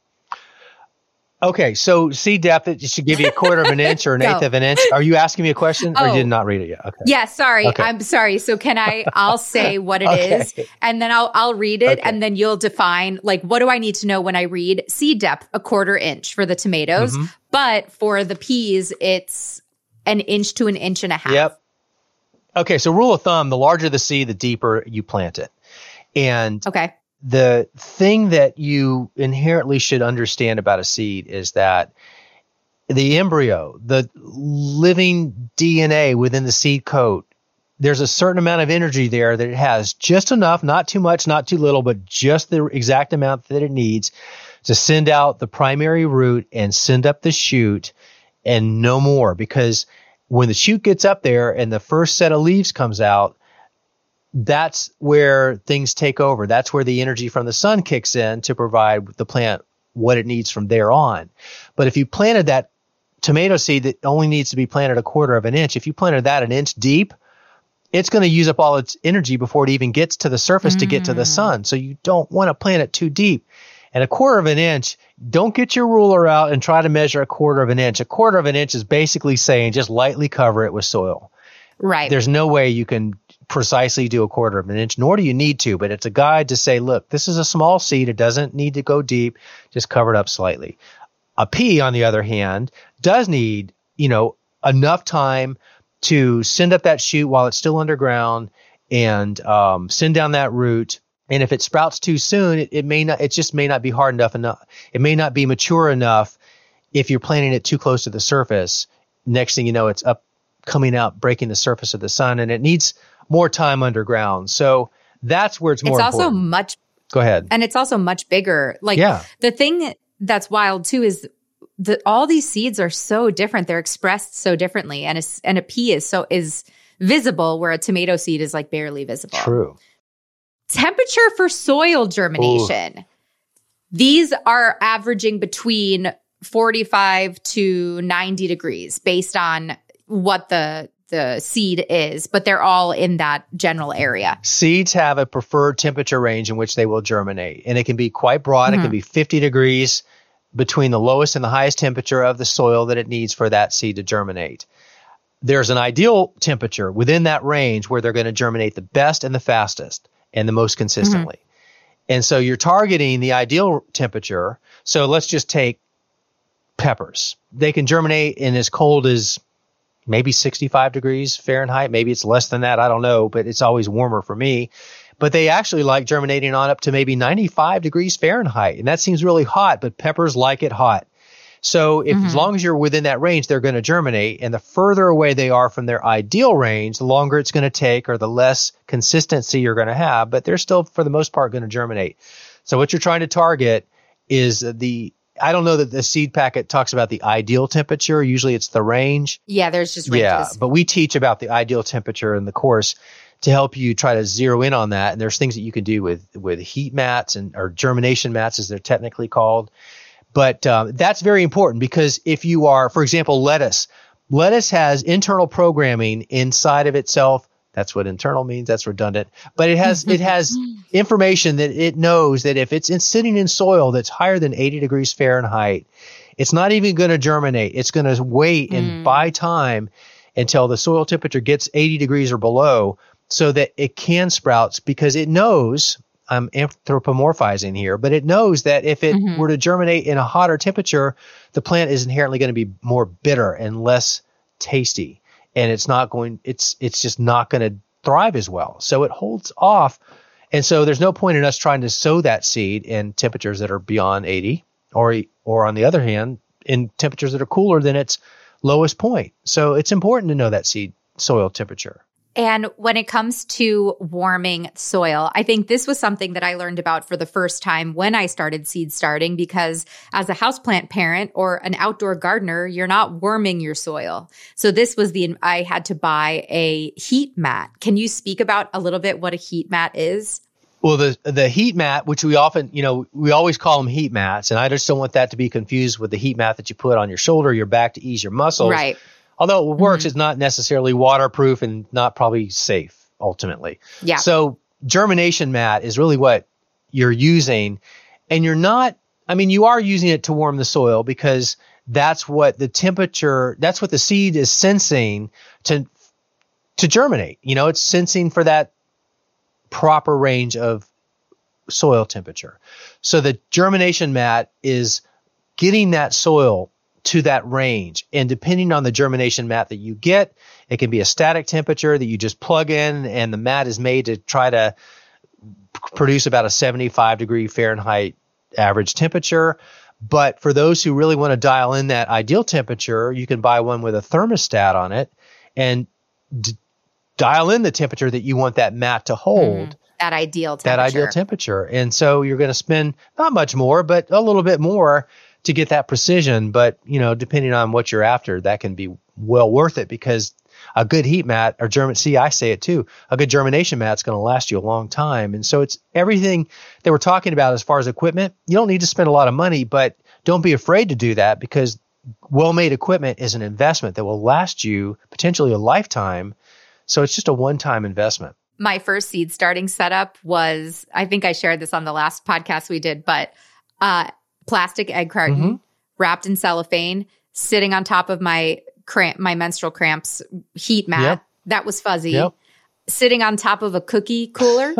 Okay, so seed depth, it should give you a quarter of an inch or an eighth of an inch. Are you asking me a question or you did not read it yet? Okay. Yeah, sorry. Okay. I'm sorry. So I'll say what it is, and then I'll read it, and then you'll define, like, what do I need to know when I read seed depth? A quarter inch for the tomatoes. But for the peas, it's an inch to an inch and a half. Yep. Okay, so rule of thumb, the larger the seed, the deeper you plant it. And the thing that you inherently should understand about a seed is that the embryo, the living DNA within the seed coat, there's a certain amount of energy there that it has, just enough, not too much, not too little, but just the exact amount that it needs to send out the primary root and send up the shoot, and no more. Because when the shoot gets up there and the first set of leaves comes out, that's where things take over. That's where the energy from the sun kicks in to provide the plant what it needs from there on. But if you planted that tomato seed that only needs to be planted a quarter of an inch, if you planted that an inch deep, it's going to use up all its energy before it even gets to the surface to get to the sun. So you don't want to plant it too deep. And a quarter of an inch, don't get your ruler out and try to measure a quarter of an inch. A quarter of an inch is basically saying just lightly cover it with soil. Right. There's no way you can precisely do a quarter of an inch, nor do you need to, but it's a guide to say, look, this is a small seed. It doesn't need to go deep. Just cover it up slightly. A pea, on the other hand, does need, enough time to send up that shoot while it's still underground and send down that root. And if it sprouts too soon, it just may not be hard enough. It may not be mature enough if you're planting it too close to the surface. Next thing you know, it's up, coming out, breaking the surface of the sun, and it needs more time underground. So that's where it's more important. It's also much. Go ahead. And it's also much bigger. The thing that's wild too is that all these seeds are so different. They're expressed so differently, and a pea is visible where a tomato seed is like barely visible. True. Temperature for soil germination. Ooh. These are averaging between 45 to 90 degrees based on what the seed is, but they're all in that general area. Seeds have a preferred temperature range in which they will germinate, and it can be quite broad. It can be 50 degrees between the lowest and the highest temperature of the soil that it needs for that seed to germinate. There's an ideal temperature within that range where they're going to germinate the best and the fastest and the most consistently. And so you're targeting the ideal temperature. So let's just take peppers. They can germinate in as cold as maybe 65 degrees Fahrenheit. Maybe it's less than that. I don't know, but it's always warmer for me. But they actually like germinating on up to maybe 95 degrees Fahrenheit. And that seems really hot, but peppers like it hot. So as long as you're within that range, they're going to germinate. And the further away they are from their ideal range, the longer it's going to take or the less consistency you're going to have. But they're still, for the most part, going to germinate. So what you're trying to target is the I don't know that the seed packet talks about the ideal temperature. Usually it's the range. Yeah, there's just ranges. Yeah, but we teach about the ideal temperature in the course to help you try to zero in on that. And there's things that you can do with heat mats or germination mats, as they're technically called. But that's very important, because if you are, for example, lettuce has internal programming inside of itself. That's what internal means. That's redundant. But it has information that it knows that if it's sitting in soil that's higher than 80 degrees Fahrenheit, it's not even going to germinate. It's going to wait and buy time until the soil temperature gets 80 degrees or below so that it can sprout, because it knows, I'm anthropomorphizing here, but it knows that if it were to germinate in a hotter temperature, the plant is inherently going to be more bitter and less tasty. And it's just not going to thrive as well. So it holds off. And so there's no point in us trying to sow that seed in temperatures that are beyond 80, or on the other hand, in temperatures that are cooler than its lowest point. So it's important to know that seed soil temperature. And when it comes to warming soil, I think this was something that I learned about for the first time when I started seed starting, because as a houseplant parent or an outdoor gardener, you're not warming your soil. So this was I had to buy a heat mat. Can you speak about a little bit what a heat mat is? Well, the heat mat, which we often, we always call them heat mats, and I just don't want that to be confused with the heat mat that you put on your shoulder, or your back to ease your muscles. Right. Although it works, it's not necessarily waterproof and not probably safe ultimately. Yeah. So germination mat is really what you're using, and you are using it to warm the soil, because that's what the seed is sensing to germinate. It's sensing for that proper range of soil temperature. So the germination mat is getting that soil to that range. And depending on the germination mat that you get, it can be a static temperature that you just plug in, and the mat is made to try to produce about a 75 degree Fahrenheit average temperature. But for those who really want to dial in that ideal temperature, you can buy one with a thermostat on it and dial in the temperature that you want that mat to hold. That ideal temperature. And so you're going to spend not much more, but a little bit more to get that precision. But, depending on what you're after, that can be well worth it, because a good heat mat or I say it too, a good germination mat is going to last you a long time. And so it's everything that we're talking about as far as equipment. You don't need to spend a lot of money, but don't be afraid to do that, because well-made equipment is an investment that will last you potentially a lifetime. So it's just a one-time investment. My first seed starting setup was, I think I shared this on the last podcast we did, but plastic egg carton wrapped in cellophane, sitting on top of my menstrual cramps heat mat. Yep. That was fuzzy. Yep. Sitting on top of a cookie cooler,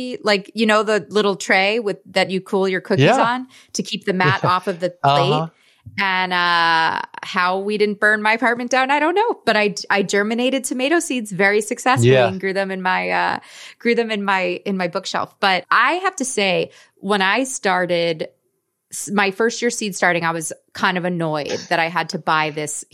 the little tray that you cool your cookies on to keep the mat off of the plate. And how we didn't burn my apartment down, I don't know. But I germinated tomato seeds very successfully and grew them in my bookshelf. But I have to say, when I started my first year seed starting, I was kind of annoyed that I had to buy this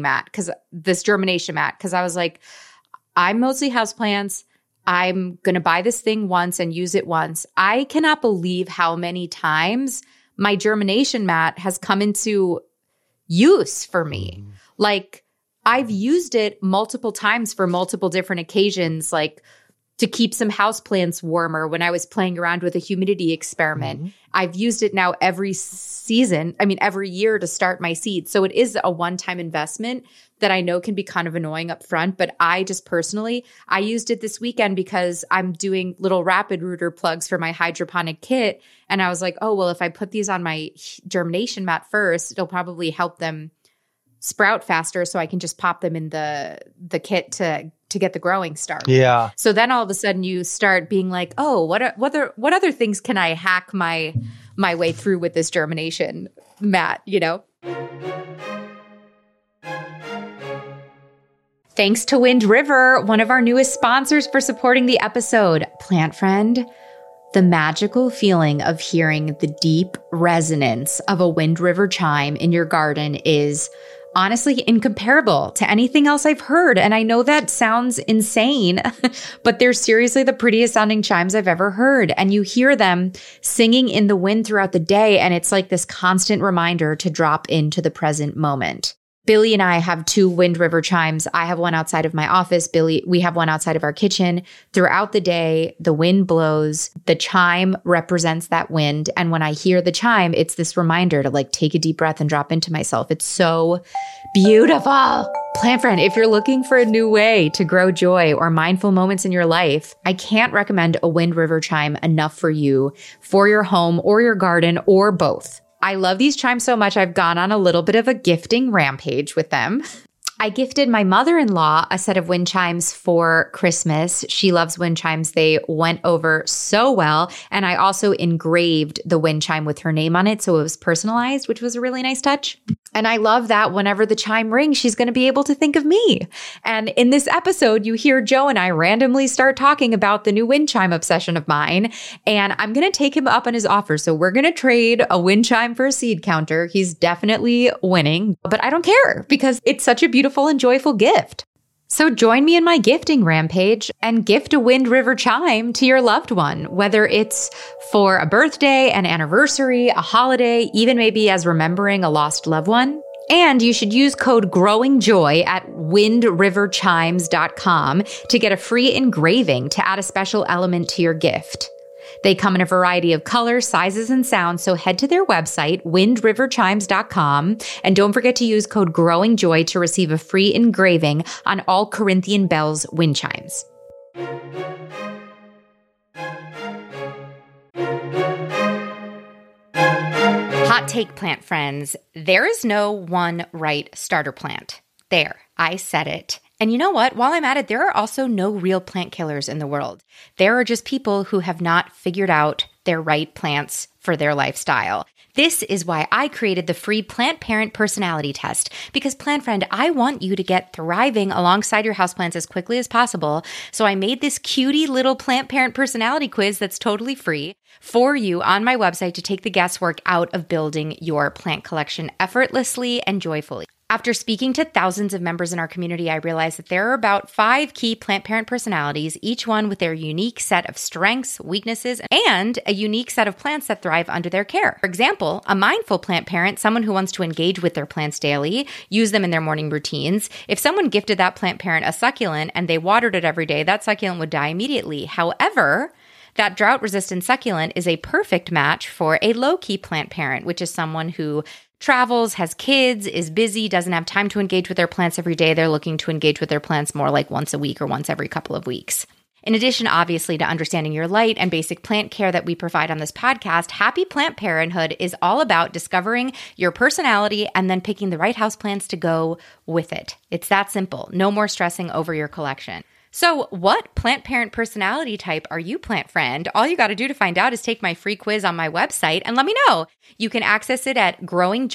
this germination mat, because I was like, I'm mostly houseplants. I'm going to buy this thing once and use it once. I cannot believe how many times my germination mat has come into use for me. Like, I've used it multiple times for multiple different occasions, like to keep some houseplants warmer when I was playing around with a humidity experiment. I've used it now every year to start my seeds. So it is a one-time investment that I know can be kind of annoying up front. But I just personally, I used it this weekend because I'm doing little rapid rooter plugs for my hydroponic kit. And I was like, oh, well, if I put these on my germination mat first, it'll probably help them sprout faster, so I can just pop them in the kit to get the growing started. Yeah. So then all of a sudden you start being like, oh, what other things can I hack my way through with this germination mat, Thanks to Wind River, one of our newest sponsors, for supporting the episode. Plant Friend, the magical feeling of hearing the deep resonance of a Wind River chime in your garden is honestly incomparable to anything else I've heard. And I know that sounds insane, but they're seriously the prettiest sounding chimes I've ever heard. And you hear them singing in the wind throughout the day. And it's like this constant reminder to drop into the present moment. Billy and I have 2 Wind River chimes. I have one outside of my office. Billy, we have one outside of our kitchen. Throughout the day, the wind blows. The chime represents that wind. And when I hear the chime, it's this reminder to like take a deep breath and drop into myself. It's so beautiful. Plant friend, if you're looking for a new way to grow joy or mindful moments in your life, I can't recommend a Wind River chime enough for you, for your home or your garden or both. I love these chimes so much, I've gone on a little bit of a gifting rampage with them. I gifted my mother-in-law a set of wind chimes for Christmas. She loves wind chimes. They went over so well. And I also engraved the wind chime with her name on it, so it was personalized, which was a really nice touch. And I love that whenever the chime rings, she's going to be able to think of me. And in this episode, you hear Joe and I randomly start talking about the new wind chime obsession of mine. And I'm going to take him up on his offer. So we're going to trade a wind chime for a seed counter. He's definitely winning, but I don't care because it's such a beautiful and joyful gift. So join me in my gifting rampage and gift a Wind River chime to your loved one, whether it's for a birthday, an anniversary, a holiday, even maybe as remembering a lost loved one. And you should use code GROWINGJOY at windriverchimes.com to get a free engraving to add a special element to your gift. They come in a variety of colors, sizes, and sounds, so head to their website, windriverchimes.com, and don't forget to use code GROWINGJOY to receive a free engraving on all Corinthian Bells wind chimes. Hot take, plant friends. There is no one right starter plant. There, I said it. And you know what? While I'm at it, there are also no real plant killers in the world. There are just people who have not figured out their right plants for their lifestyle. This is why I created the free Plant Parent Personality Test. Because, plant friend, I want you to get thriving alongside your houseplants as quickly as possible. So I made this cutie little Plant Parent Personality Quiz that's totally free for you on my website to take the guesswork out of building your plant collection effortlessly and joyfully. After speaking to thousands of members in our community, I realized that there are about 5 key plant parent personalities, each one with their unique set of strengths, weaknesses, and a unique set of plants that thrive under their care. For example, a mindful plant parent, someone who wants to engage with their plants daily, use them in their morning routines. If someone gifted that plant parent a succulent and they watered it every day, that succulent would die immediately. However, that drought-resistant succulent is a perfect match for a low-key plant parent, which is someone who travels, has kids, is busy, doesn't have time to engage with their plants every day. They're looking to engage with their plants more like once a week or once every couple of weeks. In addition, obviously, to understanding your light and basic plant care that we provide on this podcast, Happy Plant Parenthood is all about discovering your personality and then picking the right houseplants to go with it. It's that simple. No more stressing over your collection. So what plant parent personality type are you, plant friend? All you got to do to find out is take my free quiz on my website and let me know. You can access it at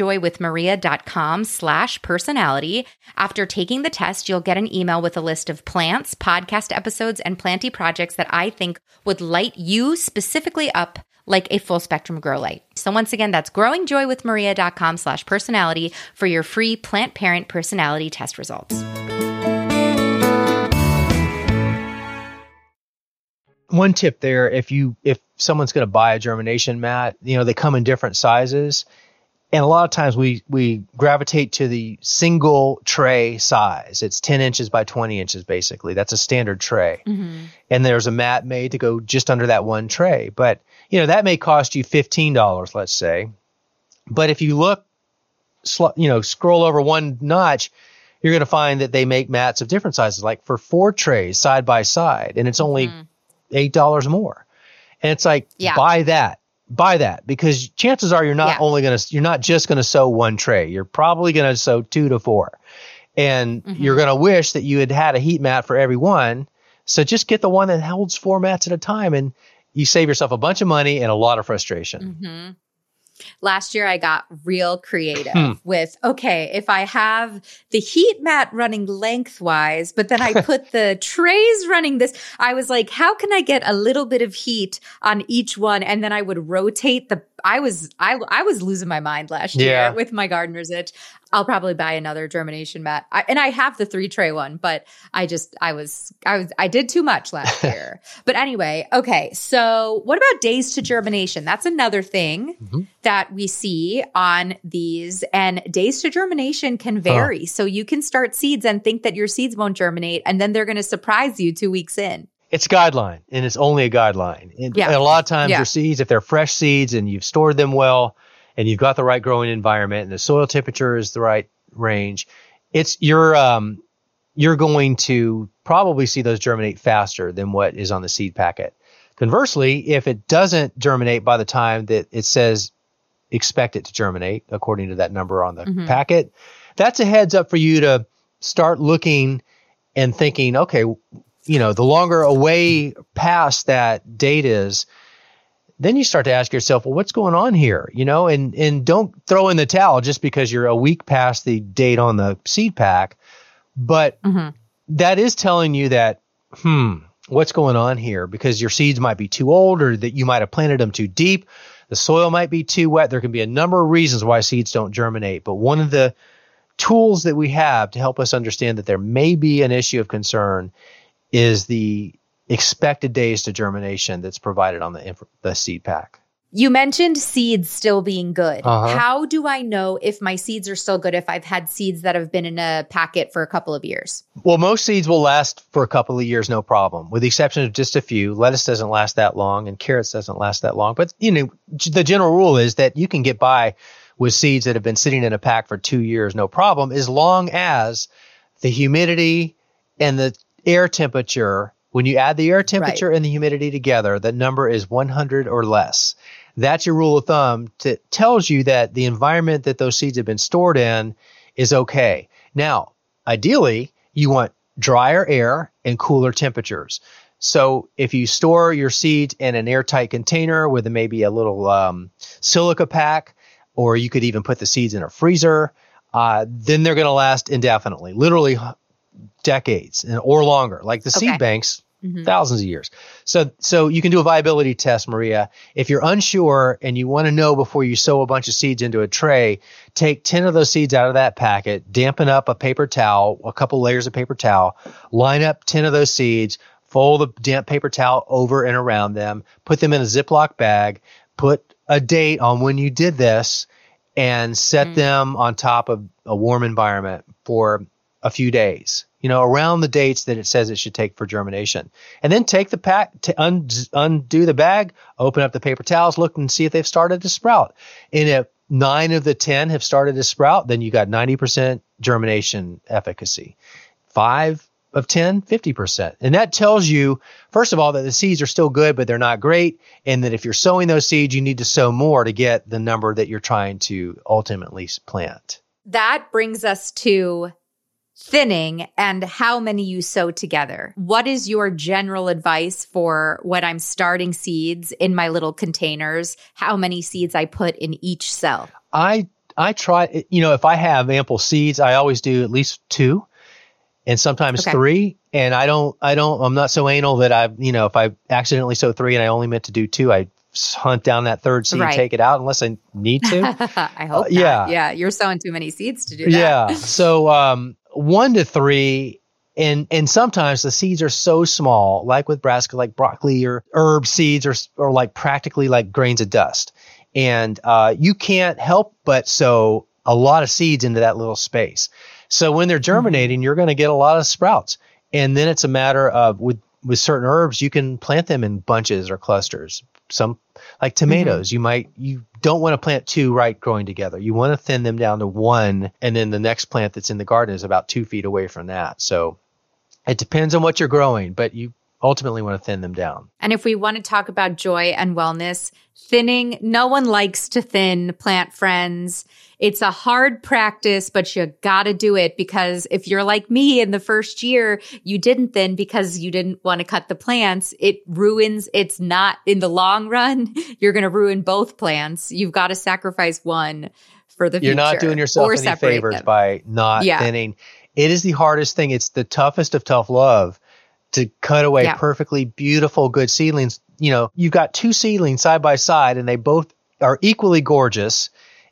growingjoywithmaria.com/personality. After taking the test, you'll get an email with a list of plants, podcast episodes, and planty projects that I think would light you specifically up like a full spectrum grow light. So once again, that's growingjoywithmaria.com/personality for your free plant parent personality test results. One tip there, if someone's going to buy a germination mat, they come in different sizes. And a lot of times we gravitate to the single tray size. It's 10 inches by 20 inches, basically. That's a standard tray. Mm-hmm. And there's a mat made to go just under that one tray. But, that may cost you $15, let's say. But if you look, scroll over one notch, you're going to find that they make mats of different sizes, like for 4 trays side by side. And it's only $8 more. And it's like, buy that, because chances are you're not just going to sew one tray. You're probably going to sew 2 to 4. And you're going to wish that you had a heat mat for every one. So just get the one that holds 4 mats at a time, and you save yourself a bunch of money and a lot of frustration. Mm-hmm. Last year, I got real creative with, if I have the heat mat running lengthwise, but then I put the trays running this, I was like, how can I get a little bit of heat on each one? And then I would rotate I was losing my mind last year with my gardener's itch. I'll probably buy another germination mat. And I have the 3-tray one, but I did too much last year. But anyway, okay. So what about days to germination? That's another thing that we see on these, and days to germination can vary. So you can start seeds and think that your seeds won't germinate, and then they're going to surprise you 2 weeks in. It's a guideline, and it's only a guideline. And a lot of times your seeds, if they're fresh seeds and you've stored them well, and you've got the right growing environment and the soil temperature is the right range, you're going to probably see those germinate faster than what is on the seed packet. Conversely, if it doesn't germinate by the time that it says expect it to germinate, according to that number on the packet, that's a heads up for you to start looking and thinking, okay, the longer away past that date is, then you start to ask yourself, well, what's going on here? And don't throw in the towel just because you're a week past the date on the seed pack. But that is telling you that, what's going on here? Because your seeds might be too old, or that you might have planted them too deep. The soil might be too wet. There can be a number of reasons why seeds don't germinate. But one of the tools that we have to help us understand that there may be an issue of concern is the expected days to germination that's provided on the seed pack. You mentioned seeds still being good. How do I know if my seeds are still good if I've had seeds that have been in a packet for a couple of years? Well, most seeds will last for a couple of years, no problem, with the exception of just a few. Lettuce doesn't last that long, and carrots doesn't last that long. But, the general rule is that you can get by with seeds that have been sitting in a pack for 2 years, no problem, as long as the humidity and the air temperature, when you add the air temperature and the humidity together, the number is 100 or less. That's your rule of thumb that tells you that the environment that those seeds have been stored in is okay. Now, ideally, you want drier air and cooler temperatures. So if you store your seeds in an airtight container with maybe a little silica pack, or you could even put the seeds in a freezer, then they're going to last indefinitely, literally decades or longer, like the seed banks, thousands of years. So you can do a viability test, Maria. If you're unsure and you want to know before you sow a bunch of seeds into a tray, take 10 of those seeds out of that packet, dampen up a paper towel, a couple layers of paper towel, line up 10 of those seeds, fold the damp paper towel over and around them, put them in a Ziploc bag, put a date on when you did this, and set them on top of a warm environment for a few days, around the dates that it says it should take for germination. And then take the pack, undo the bag, open up the paper towels, look and see if they've started to sprout. And if 9 of the 10 have started to sprout, then you got 90% germination efficacy. 5 of 10, 50%. And that tells you, first of all, that the seeds are still good, but they're not great. And that if you're sowing those seeds, you need to sow more to get the number that you're trying to ultimately plant. That brings us to thinning and how many you sow together. What is your general advice for when I'm starting seeds in my little containers? How many seeds I put in each cell? I try, if I have ample seeds, I always do at least 2 and sometimes 3. And I'm not so anal that if I accidentally sow 3 and I only meant to do 2, I hunt down that third seed, take it out unless I need to. I hope not. Yeah. You're sowing too many seeds to do that. Yeah. So, 1 to 3, and sometimes the seeds are so small, like with brassica, like broccoli or herb seeds, or like practically like grains of dust. And you can't help but sow a lot of seeds into that little space. So when they're germinating, you're going to get a lot of sprouts. And then it's a matter of, with certain herbs, you can plant them in bunches or clusters. Some, like tomatoes, you don't want to plant 2 right growing together. You want to thin them down to 1, and then the next plant that's in the garden is about 2 feet away from that. So it depends on what you're growing, but you ultimately want to thin them down. And if we want to talk about joy and wellness, thinning, no one likes to thin, plant friends. It's a hard practice, but you got to do it, because if you're like me in the first year, you didn't thin because you didn't want to cut the plants. It's not in the long run. You're going to ruin both plants. You've got to sacrifice one for the future. You're not doing yourself any favors by not thinning. It is the hardest thing. It's the toughest of tough love to cut away perfectly beautiful, good seedlings. You've got 2 seedlings side by side and they both are equally gorgeous.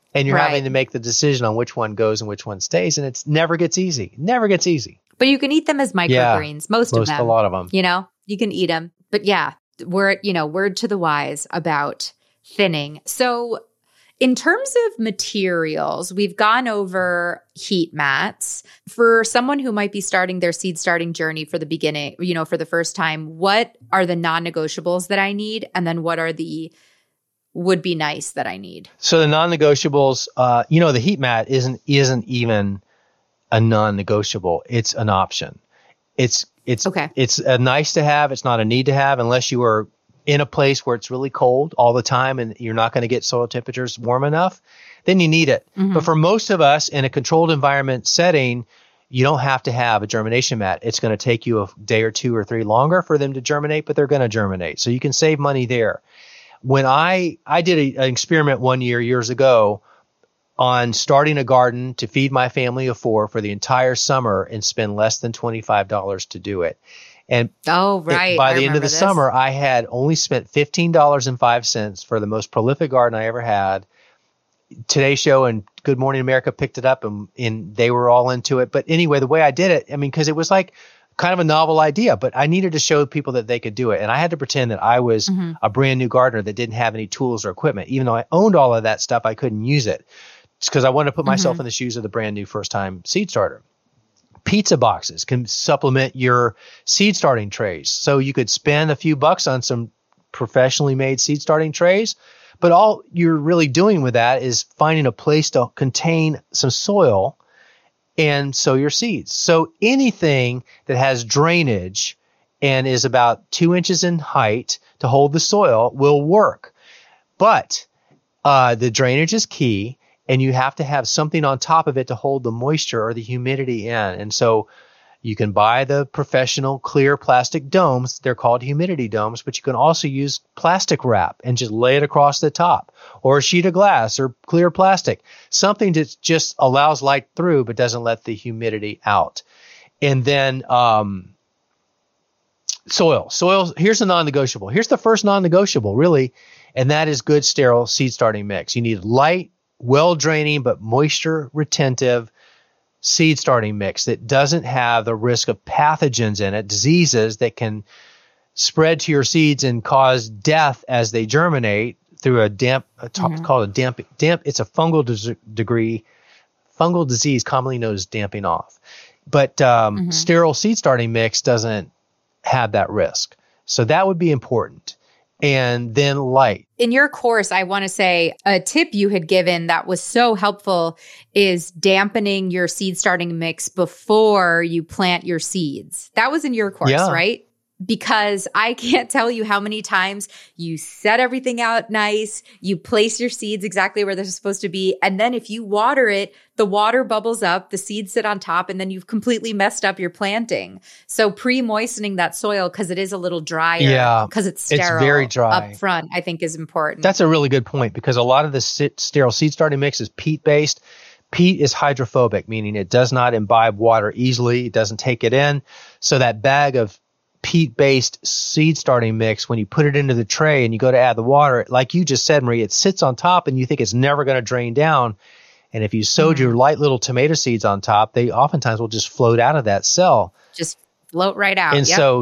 And you're having to make the decision on which one goes and which one stays. And it never gets easy. Never gets easy. But you can eat them as microgreens, most of them. A lot of them. You can eat them. But yeah, word to the wise about thinning. So in terms of materials, we've gone over heat mats. For someone who might be starting their seed starting journey for the beginning, for the first time, what are the non-negotiables that I need? And then what are the would be nice that I need? So the non-negotiables, the heat mat isn't even a non-negotiable. It's an option. It's okay. It's a nice to have. It's not a need to have unless you are in a place where it's really cold all the time and you're not going to get soil temperatures warm enough, then you need it. Mm-hmm. But for most of us in a controlled environment setting, you don't have to have a germination mat. It's going to take you a day or 2 or 3 longer for them to germinate, but they're going to germinate. So you can save money there. When I did an experiment one years ago on starting a garden to feed my family of 4 for the entire summer and spend less than $25 to do it. And by the end of the summer, I had only spent $15.05 for the most prolific garden I ever had. Today Show and Good Morning America picked it up and they were all into it. But anyway, the way I did it, because it was like kind of a novel idea, but I needed to show people that they could do it. And I had to pretend that I was a brand new gardener that didn't have any tools or equipment. Even though I owned all of that stuff, I couldn't use it. It's because I wanted to put myself in the shoes of the brand new first time seed starter. Pizza boxes can supplement your seed starting trays. So you could spend a few bucks on some professionally made seed starting trays, but all you're really doing with that is finding a place to contain some soil and sow your seeds. So anything that has drainage and is about 2 inches in height to hold the soil will work. But the drainage is key. And you have to have something on top of it to hold the moisture or the humidity in. And so you can buy the professional clear plastic domes. They're called humidity domes, but you can also use plastic wrap and just lay it across the top, or a sheet of glass or clear plastic, something that just allows light through but doesn't let the humidity out. And then soil. Here's a non-negotiable. Here's the first non-negotiable, really, and that is good sterile seed starting mix. You need light, well-draining but moisture retentive seed starting mix that doesn't have the risk of pathogens in it, diseases that can spread to your seeds and cause death as they germinate through a damp, called a damp. It's a fungal disease commonly known as damping off. But sterile seed starting mix doesn't have that risk. So that would be important. And then light. In your course, I want to say a tip you had given that was so helpful is dampening your seed starting mix before you plant your seeds. That was in your course, right? Because I can't tell you how many times you set everything out nice, you place your seeds exactly where they're supposed to be, and then if you water it, the water bubbles up, the seeds sit on top, and then you've completely messed up your planting. So pre-moistening that soil, because it is a little drier, because it's sterile, it's very dry up front, I think is important. That's a really good point, because a lot of the sterile seed starting mix is peat-based. Peat is hydrophobic, meaning it does not imbibe water easily. It doesn't take it in. So that bag of peat-based seed starting mix, when you put it into the tray and you go to add the water, like you just said, Marie, it sits on top and you think it's never going to drain down. And if you sowed your light little tomato seeds on top, they oftentimes will just float out of that cell. Just float right out. And so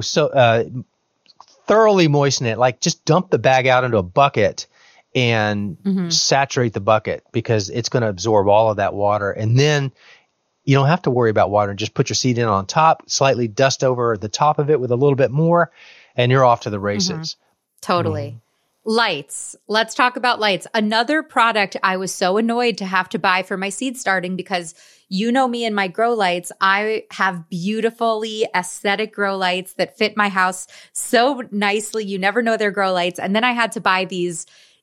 thoroughly moisten it, like just dump the bag out into a bucket and saturate the bucket, because it's going to absorb all of that water. And then you don't have to worry about water. Just put your seed in on top, slightly dust over the top of it with a little bit more, and you're off to the races. Totally. Lights. Let's talk about lights. Another product I was so annoyed to have to buy for my seed starting, because you know me and my grow lights. I have beautifully aesthetic grow lights that fit my house so nicely. You never know they're grow lights. And then I had to buy these,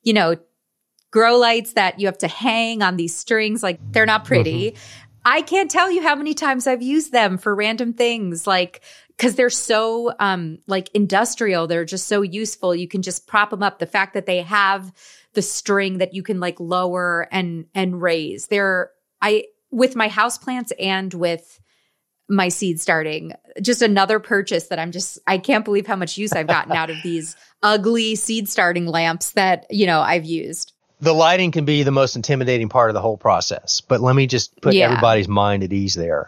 grow lights that you have to hang on these strings. Like, they're not pretty. I can't tell you how many times I've used them for random things, because they're so industrial. They're just so useful. You can just prop them up. The fact that they have the string that you can lower and raise. With my houseplants and with my seed starting, just another purchase that I can't believe how much use I've gotten out of these ugly seed starting lamps that, I've used. The lighting can be the most intimidating part of the whole process, but let me just put everybody's mind at ease there.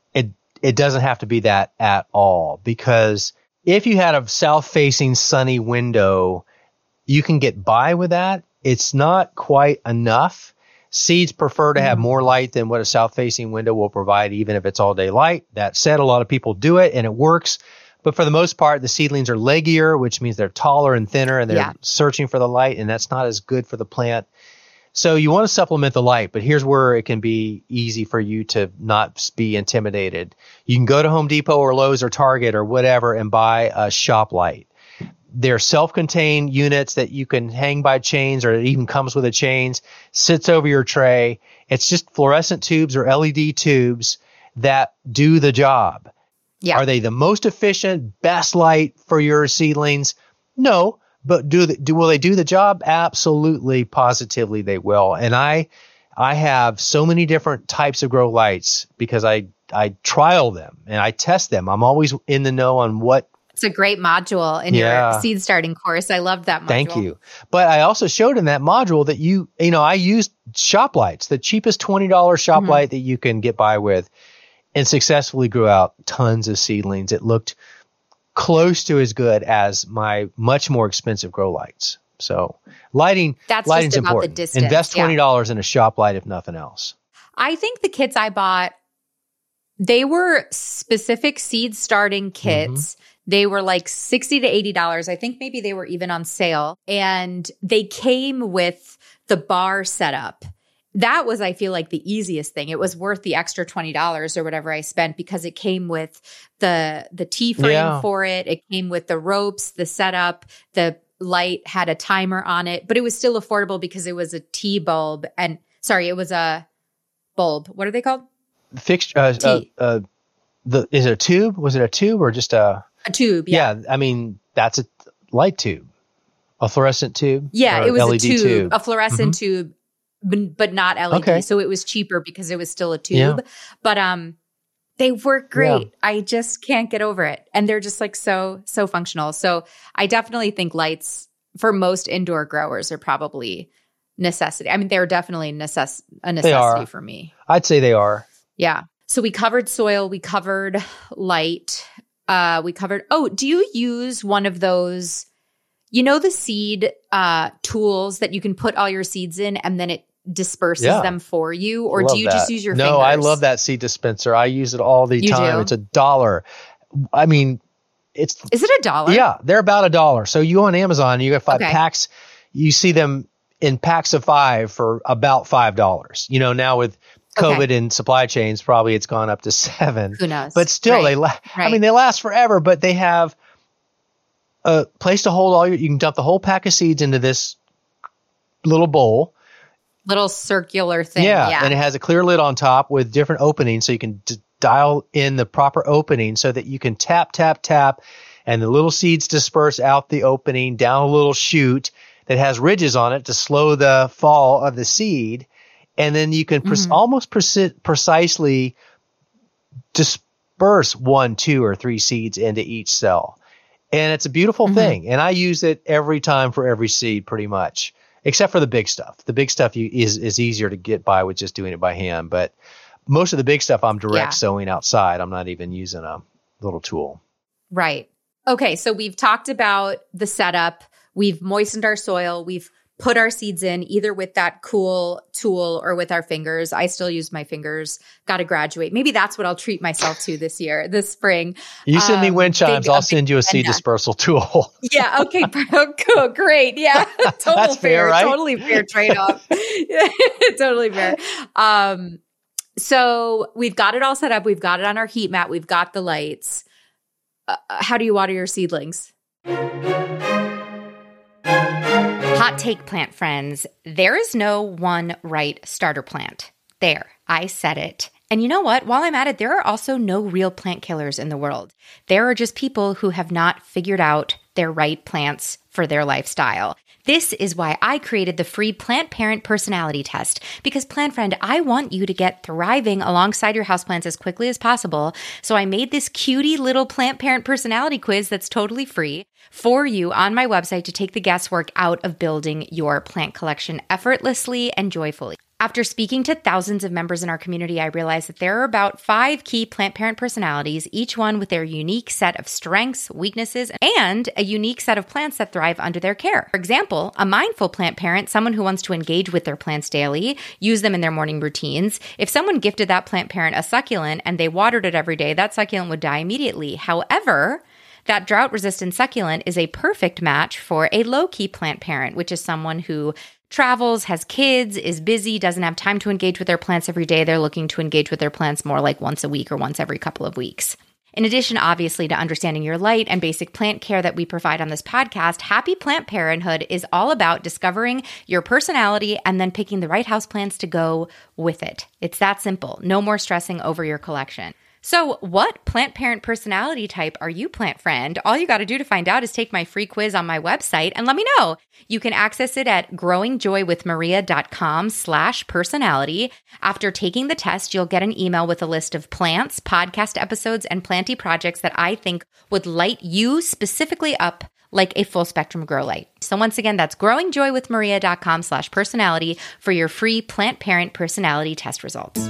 It doesn't have to be that at all, because if you had a south-facing sunny window, you can get by with that. It's not quite enough. Seeds prefer to have more light than what a south-facing window will provide, even if it's all day light. That said, a lot of people do it and it works. But for the most part, the seedlings are leggier, which means they're taller and thinner, and they're searching for the light, and that's not as good for the plant. So you want to supplement the light, but here's where it can be easy for you to not be intimidated. You can go to Home Depot or Lowe's or Target or whatever and buy a shop light. They're self-contained units that you can hang by chains, or it even comes with the chains, sits over your tray. It's just fluorescent tubes or LED tubes that do the job. Yeah. Are they the most efficient, best light for your seedlings? No. But will they do the job? Absolutely, positively they will. And I have so many different types of grow lights because I trial them and I test them. I'm always in the know on what. It's a great module in your seed starting course. I loved that module. Thank you. But I also showed in that module that I used shop lights, the cheapest $20 shop light that you can get by with, and successfully grew out tons of seedlings. It looked close to as good as my much more expensive grow lights. So lighting's important. The distance. Invest $20 in a shop light, if nothing else. I think the kits I bought, they were specific seed starting kits. They were like $60 to $80. I think maybe they were even on sale. And they came with the bar setup. That was, I feel like, the easiest thing. It was worth the extra $20 or whatever I spent because it came with the T-frame for it. It came with the ropes, the setup, the light had a timer on it, but it was still affordable because it was a T-bulb. It was a bulb. What are they called? Is it a tube? Was it a tube or just a tube? Yeah. I mean, that's a light tube, a fluorescent tube. Yeah, it was LED a tube, a fluorescent tube. But not LED. Okay. So it was cheaper because it was still a tube. Yeah. But they work great. Yeah. I just can't get over it. And they're just like so functional. So I definitely think lights for most indoor growers are probably necessity. I mean, they're definitely a necessity for me. I'd say they are. Yeah. So we covered soil. We covered light. Do you use one of those, the seed tools that you can put all your seeds in and then it disperses them for you, or do you just use your fingers? No, I love that seed dispenser. I use it all the time. It's $1. I mean, is it $1? Yeah, they're about $1. So you go on Amazon, you get 5 packs. You see them in packs of 5 for about $5. Now with COVID and supply chains, probably it's gone up to 7. Who knows? But still, they last forever. But they have a place to hold you can dump the whole pack of seeds into this little bowl. Little circular thing. Yeah, and it has a clear lid on top with different openings, so you can dial in the proper opening so that you can tap, tap, tap, and the little seeds disperse out the opening down a little chute that has ridges on it to slow the fall of the seed. And then you can almost precisely disperse 1, 2, or 3 seeds into each cell. And it's a beautiful thing. And I use it every time for every seed pretty much. Except for the big stuff. The big stuff is easier to get by with just doing it by hand. But most of the big stuff I'm direct sowing outside. I'm not even using a little tool. Right. Okay, so we've talked about the setup. We've moistened our soil. We've put our seeds in either with that cool tool or with our fingers. I still use my fingers. Got to graduate. Maybe that's what I'll treat myself to this spring. You send me wind chimes. I'll send you a seed dispersal tool. Yeah. Okay. Cool. Great. Yeah. That's fair, right? Totally fair trade-off. Totally fair. So we've got it all set up. We've got it on our heat mat. We've got the lights. How do you water your seedlings? Hot take, plant friends. There is no one right starter plant. There, I said it. And you know what? While I'm at it, there are also no real plant killers in the world. There are just people who have not figured out their right plants for their lifestyle. This is why I created the free Plant Parent Personality Test, because Plant Friend, I want you to get thriving alongside your houseplants as quickly as possible. So I made this cutie little Plant Parent Personality quiz that's totally free for you on my website to take the guesswork out of building your plant collection effortlessly and joyfully. After speaking to thousands of members in our community, I realized that there are about 5 key plant parent personalities, each one with their unique set of strengths, weaknesses, and a unique set of plants that thrive under their care. For example, a mindful plant parent, someone who wants to engage with their plants daily, use them in their morning routines. If someone gifted that plant parent a succulent and they watered it every day, that succulent would die immediately. However, that drought-resistant succulent is a perfect match for a low-key plant parent, which is someone who travels, has kids, is busy, doesn't have time to engage with their plants every day. They're looking to engage with their plants more like once a week or once every couple of weeks. In addition, obviously, to understanding your light and basic plant care that we provide on this podcast, Happy Plant Parenthood is all about discovering your personality and then picking the right houseplants to go with it. It's that simple. No more stressing over your collection. So what plant parent personality type are you, Plant Friend? All you got to do to find out is take my free quiz on my website and let me know. You can access it at growingjoywithmaria.com/personality. After taking the test, you'll get an email with a list of plants, podcast episodes, and planty projects that I think would light you specifically up like a full spectrum grow light. So once again, that's growingjoywithmaria.com/personality for your free plant parent personality test results.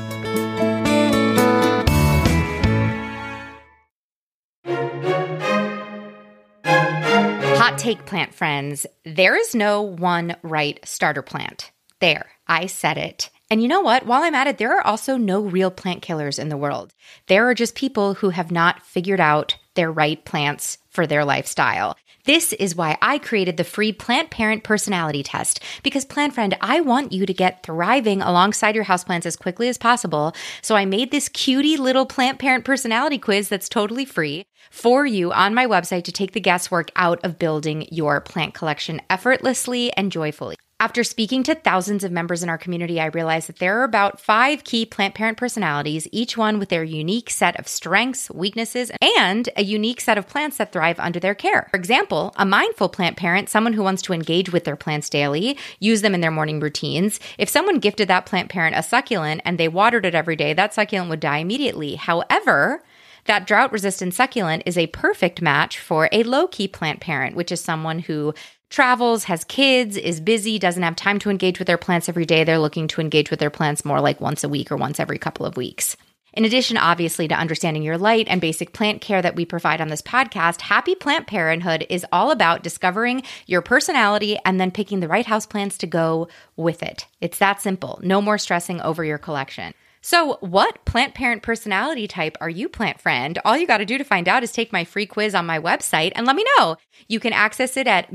Hot take, plant friends. There is no one right starter plant. There, I said it. And you know what? While I'm at it, there are also no real plant killers in the world. There are just people who have not figured out their right plants for their lifestyle. This is why I created the free Plant Parent Personality Test, because Plant Friend, I want you to get thriving alongside your houseplants as quickly as possible. So I made this cutie little Plant Parent Personality quiz that's totally free for you on my website to take the guesswork out of building your plant collection effortlessly and joyfully. After speaking to thousands of members in our community, I realized that there are about 5 key plant parent personalities, each one with their unique set of strengths, weaknesses, and a unique set of plants that thrive under their care. For example, a mindful plant parent, someone who wants to engage with their plants daily, use them in their morning routines. If someone gifted that plant parent a succulent and they watered it every day, that succulent would die immediately. However, that drought-resistant succulent is a perfect match for a low-key plant parent, which is someone who travels, has kids, is busy, doesn't have time to engage with their plants every day. They're looking to engage with their plants more like once a week or once every couple of weeks. In addition, obviously, to understanding your light and basic plant care that we provide on this podcast, Happy Plant Parenthood is all about discovering your personality and then picking the right houseplants to go with it. It's that simple. No more stressing over your collection. So what plant parent personality type are you, Plant Friend? All you got to do to find out is take my free quiz on my website and let me know. You can access it at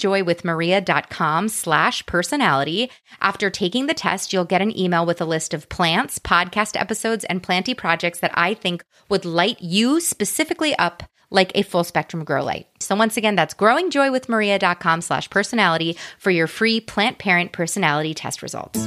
growingjoywithmaria.com/personality. After taking the test, you'll get an email with a list of plants, podcast episodes, and planty projects that I think would light you specifically up like a full spectrum grow light. So once again, that's growingjoywithmaria.com/personality for your free plant parent personality test results.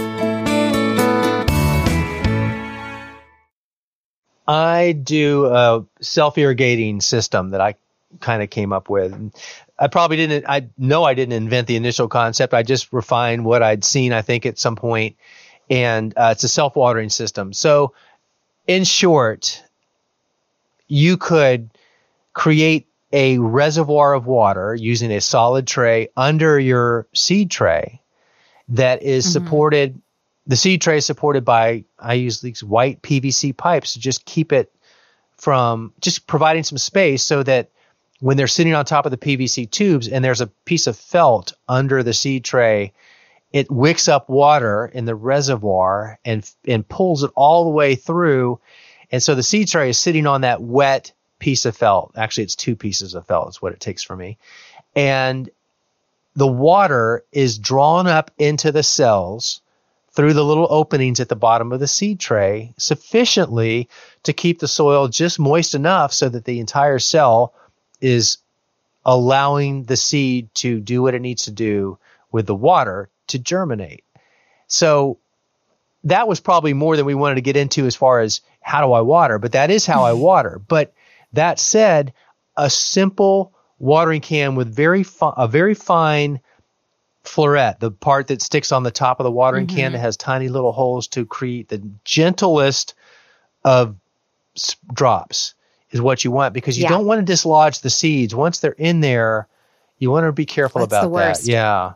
I do a self-irrigating system that I kind of came up with. I know I didn't invent the initial concept. I just refined what I'd seen, I think, at some point. And it's a self-watering system. So in short, you could create a reservoir of water using a solid tray under your seed tray that is supported. The seed tray is supported by, I use these white PVC pipes to just keep it from just providing some space so that when they're sitting on top of the PVC tubes and there's a piece of felt under the seed tray, it wicks up water in the reservoir and pulls it all the way through. And so the seed tray is sitting on that wet piece of felt. Actually, it's 2 pieces of felt is what it takes for me. And the water is drawn up into the cells through the little openings at the bottom of the seed tray sufficiently to keep the soil just moist enough so that the entire cell is allowing the seed to do what it needs to do with the water to germinate. So that was probably more than we wanted to get into as far as how do I water, but that is how I water. But that said, a simple watering can with a very fine floret, the part that sticks on the top of the watering can that has tiny little holes to create the gentlest of drops is what you want, because you don't want to dislodge the seeds. Once they're in there, you want to be careful about that. Yeah.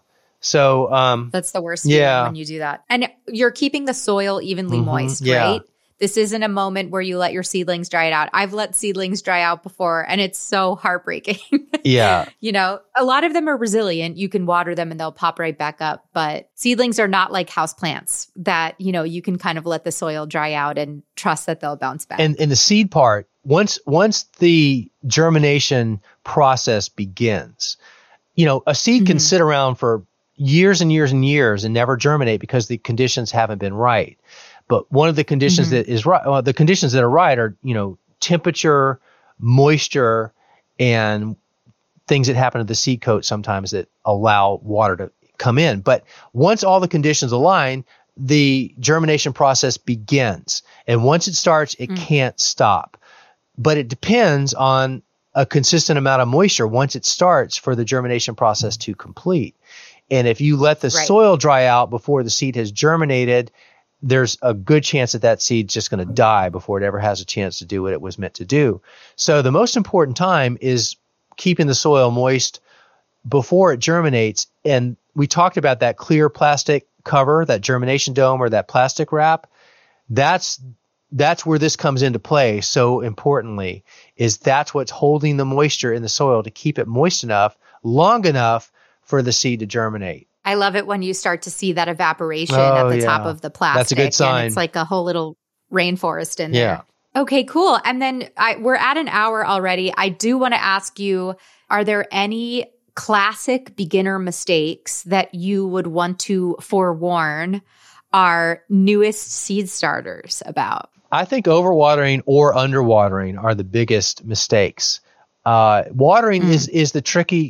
So that's the worst feeling when you do that. And you're keeping the soil evenly moist, right? This isn't a moment where you let your seedlings dry out. I've let seedlings dry out before, and it's so heartbreaking. Yeah. You know, a lot of them are resilient. You can water them and they'll pop right back up. But seedlings are not like houseplants that, you know, you can kind of let the soil dry out and trust that they'll bounce back. And in the seed part, once the germination process begins, you know, a seed can sit around for years and years and years and never germinate because the conditions haven't been right. But one of the conditions that is right, the conditions that are right are, you know, temperature, moisture, and things that happen to the seed coat sometimes that allow water to come in. But once all the conditions align, the germination process begins. And once it starts, it can't stop. But it depends on a consistent amount of moisture once it starts for the germination process to complete. And if you let the soil dry out before the seed has germinated, there's a good chance that seed's just going to die before it ever has a chance to do what it was meant to do. So the most important time is keeping the soil moist before it germinates. And we talked about that clear plastic cover, that germination dome or that plastic wrap. That's where this comes into play. So importantly, is that's what's holding the moisture in the soil to keep it moist enough, long enough for the seed to germinate. I love it when you start to see that evaporation at the top of the plastic. That's a good sign. And it's like a whole little rainforest in there. Okay, cool. And then we're at an hour already. I do want to ask you, are there any classic beginner mistakes that you would want to forewarn our newest seed starters about? I think overwatering or underwatering are the biggest mistakes. Watering is the tricky,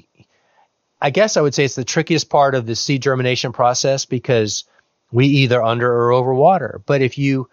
I guess I would say it's the trickiest part of the seed germination process because we either under or overwater. But if you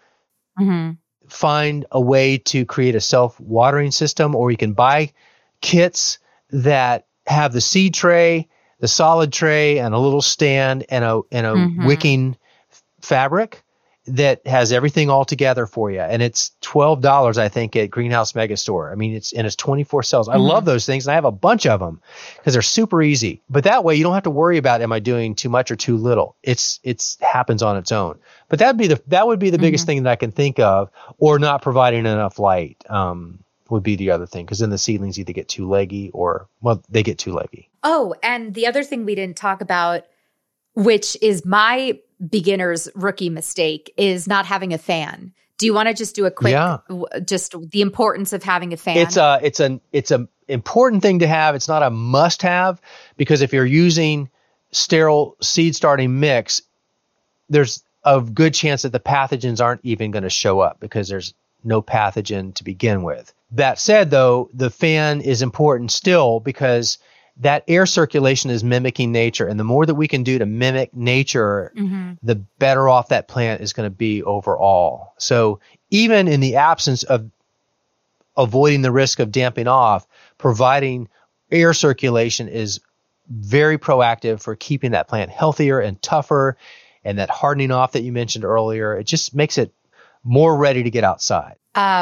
find a way to create a self-watering system, or you can buy kits that have the seed tray, the solid tray, and a little stand and a wicking fabric that has everything all together for you. And it's $12, I think, at Greenhouse Megastore. I mean, it's 24 cells. I love those things, and I have a bunch of them because they're super easy. But that way, you don't have to worry about, am I doing too much or too little? It's happens on its own. But that would be the biggest thing that I can think of, or not providing enough light would be the other thing, because then the seedlings either get too leggy or, well, they get too leggy. Oh, and the other thing we didn't talk about, which is my beginner's rookie mistake, is not having a fan. Do you want to just do a quick, just the importance of having a fan? It's an important thing to have. It's not a must have, because if you're using sterile seed starting mix, there's a good chance that the pathogens aren't even going to show up because there's no pathogen to begin with. That said, though, the fan is important still, because that air circulation is mimicking nature. And the more that we can do to mimic nature, the better off that plant is going to be overall. So even in the absence of avoiding the risk of damping off, providing air circulation is very proactive for keeping that plant healthier and tougher. And that hardening off that you mentioned earlier, it just makes it more ready to get outside.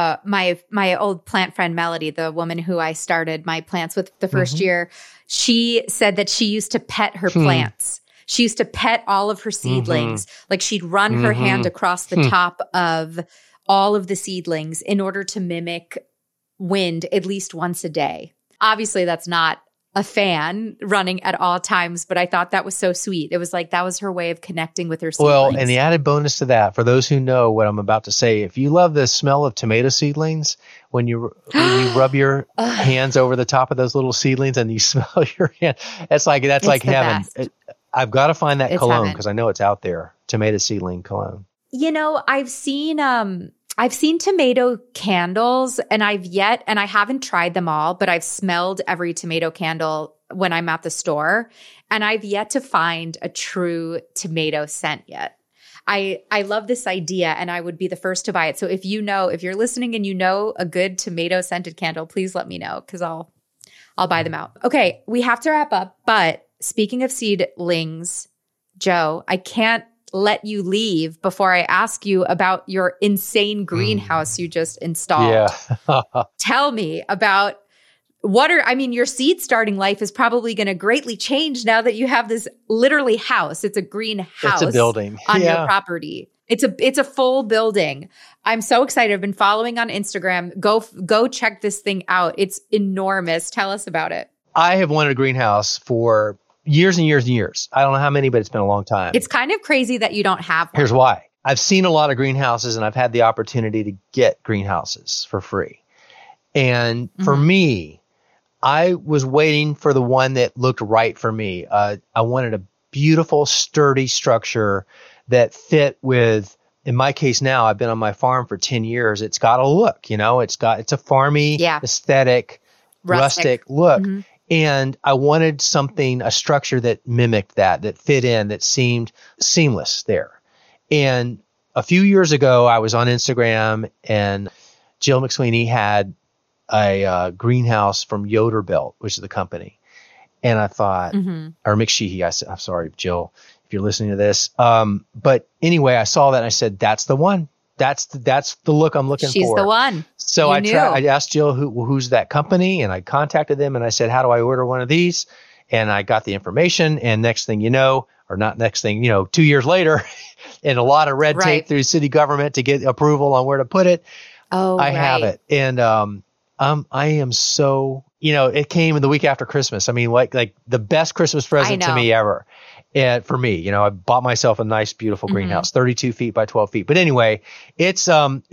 My old plant friend, Melody, the woman who I started my plants with the first year, she said that she used to pet her plants. She used to pet all of her seedlings. Like she'd run her hand across the top of all of the seedlings in order to mimic wind at least once a day. Obviously, that's not a fan running at all times, but I thought that was so sweet. It was like that was her way of connecting with her seedlings. Well, and the added bonus to that, for those who know what I'm about to say, if you love the smell of tomato seedlings, when you rub your hands over the top of those little seedlings and you smell your hand, that's like heaven. I've got to find that cologne because I know it's out there. Tomato seedling cologne. You know, I've seen tomato candles, and I haven't tried them all, but I've smelled every tomato candle when I'm at the store, and I've yet to find a true tomato scent yet. I love this idea, and I would be the first to buy it. So if you're listening and you know a good tomato scented candle, please let me know, because I'll I'll buy them out. Okay, we have to wrap up. But speaking of seedlings, Joe, I can't let you leave before I ask you about your insane greenhouse you just installed. Yeah. Tell me about your seed starting life is probably going to greatly change now that you have this literally house. It's a greenhouse. It's a building on your property. It's a full building. I'm so excited. I've been following on Instagram. Go check this thing out. It's enormous. Tell us about it. I have wanted a greenhouse for years and years and years. I don't know how many, but it's been a long time. It's kind of crazy that you don't have one. Here's why. I've seen a lot of greenhouses and I've had the opportunity to get greenhouses for free. And for me, I was waiting for the one that looked right for me. I wanted a beautiful, sturdy structure that fit with, in my case now, I've been on my farm for 10 years. It's got a look, it's a farmy, aesthetic, rustic look. And I wanted a structure that mimicked that fit in, that seemed seamless there. And a few years ago, I was on Instagram and Jill McSweeney had a greenhouse from Yoderbelt, which is the company. And I thought, or McSheehy, I'm sorry, Jill, if you're listening to this. But anyway, I saw that and I said, that's the one. That's the look I'm looking for. She's the one. So I asked Jill, who's that company? And I contacted them and I said, how do I order one of these? And I got the information. And next thing you know, or not next thing, 2 years later, and a lot of red tape through city government to get approval on where to put it. I have it. And I am so, it came the week after Christmas. I mean, like the best Christmas present to me ever. And for me, I bought myself a nice, beautiful greenhouse, 32 feet by 12 feet. But anyway, it's going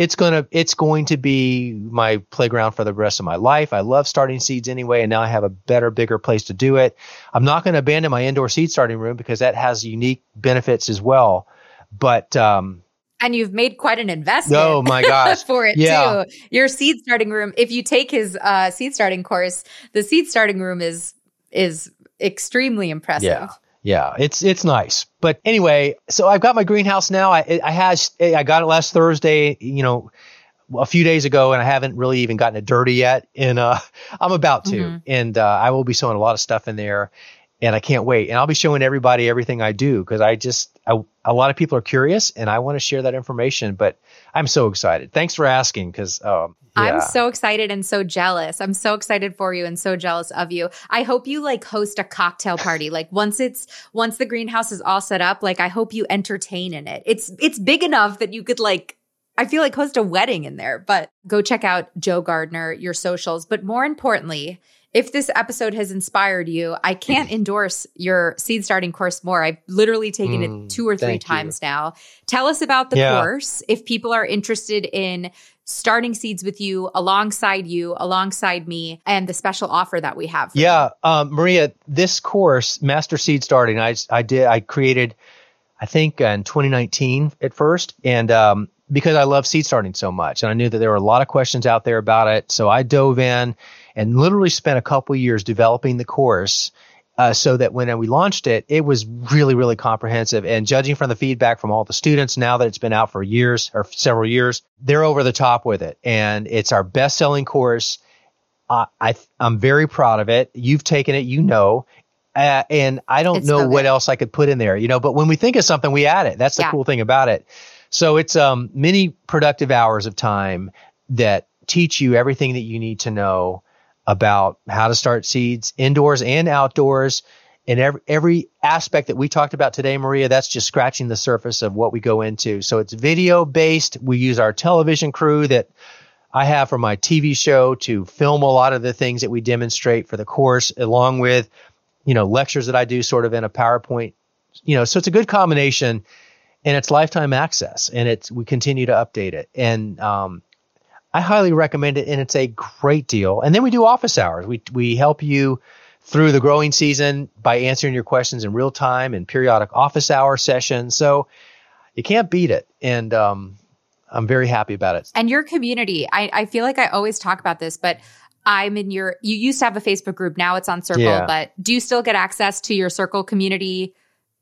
to be my playground for the rest of my life. I love starting seeds anyway, and now I have a better, bigger place to do it. I'm not going to abandon my indoor seed starting room because that has unique benefits as well. But and you've made quite an investment. Oh my gosh. For it too. Your seed starting room. If you take his seed starting course, the seed starting room is extremely impressive. Yeah, it's nice. But anyway, so I've got my greenhouse now. I got it last Thursday, a few days ago, and I haven't really even gotten it dirty yet. And I'm about to. And I will be sewing a lot of stuff in there. And I can't wait. And I'll be showing everybody everything I do because a lot of people are curious and I want to share that information. But I'm so excited. Thanks for asking because I'm so excited and so jealous. I'm so excited for you and so jealous of you. I hope you host a cocktail party. Once the greenhouse is all set up, I hope you entertain in it. It's big enough that you could I feel like host a wedding in there. But go check out Joe Gardner, your socials. But more importantly, if this episode has inspired you, I can't endorse your seed starting course more. I've literally taken it 2 or 3 times now. Tell us about the course. If people are interested in starting seeds with you, alongside me, and the special offer that we have. Maria, this course, Master Seed Starting, I created, I think in 2019 at first. And because I love seed starting so much. And I knew that there were a lot of questions out there about it. So I dove in and literally spent a couple of years developing the course so that when we launched it, it was really, really comprehensive. And judging from the feedback from all the students, now that it's been out for years or several years, they're over the top with it. And it's our best-selling course. I'm very proud of it. You've taken it, and I don't know what else I could put in there, but when we think of something, we add it. That's the cool thing about it. So it's many productive hours of time that teach you everything that you need to know about how to start seeds indoors and outdoors. And every aspect that we talked about today, Maria, that's just scratching the surface of what we go into. So it's video based. We use our television crew that I have for my TV show to film a lot of the things that we demonstrate for the course, along with, lectures that I do sort of in a PowerPoint, so it's a good combination. And it's lifetime access, and we continue to update it. And I highly recommend it, and it's a great deal. And then we do office hours. We help you through the growing season by answering your questions in real time and periodic office hour sessions. So you can't beat it. And I'm very happy about it. And your community, I feel like I always talk about this, but you used to have a Facebook group. Now it's on Circle, but do you still get access to your Circle community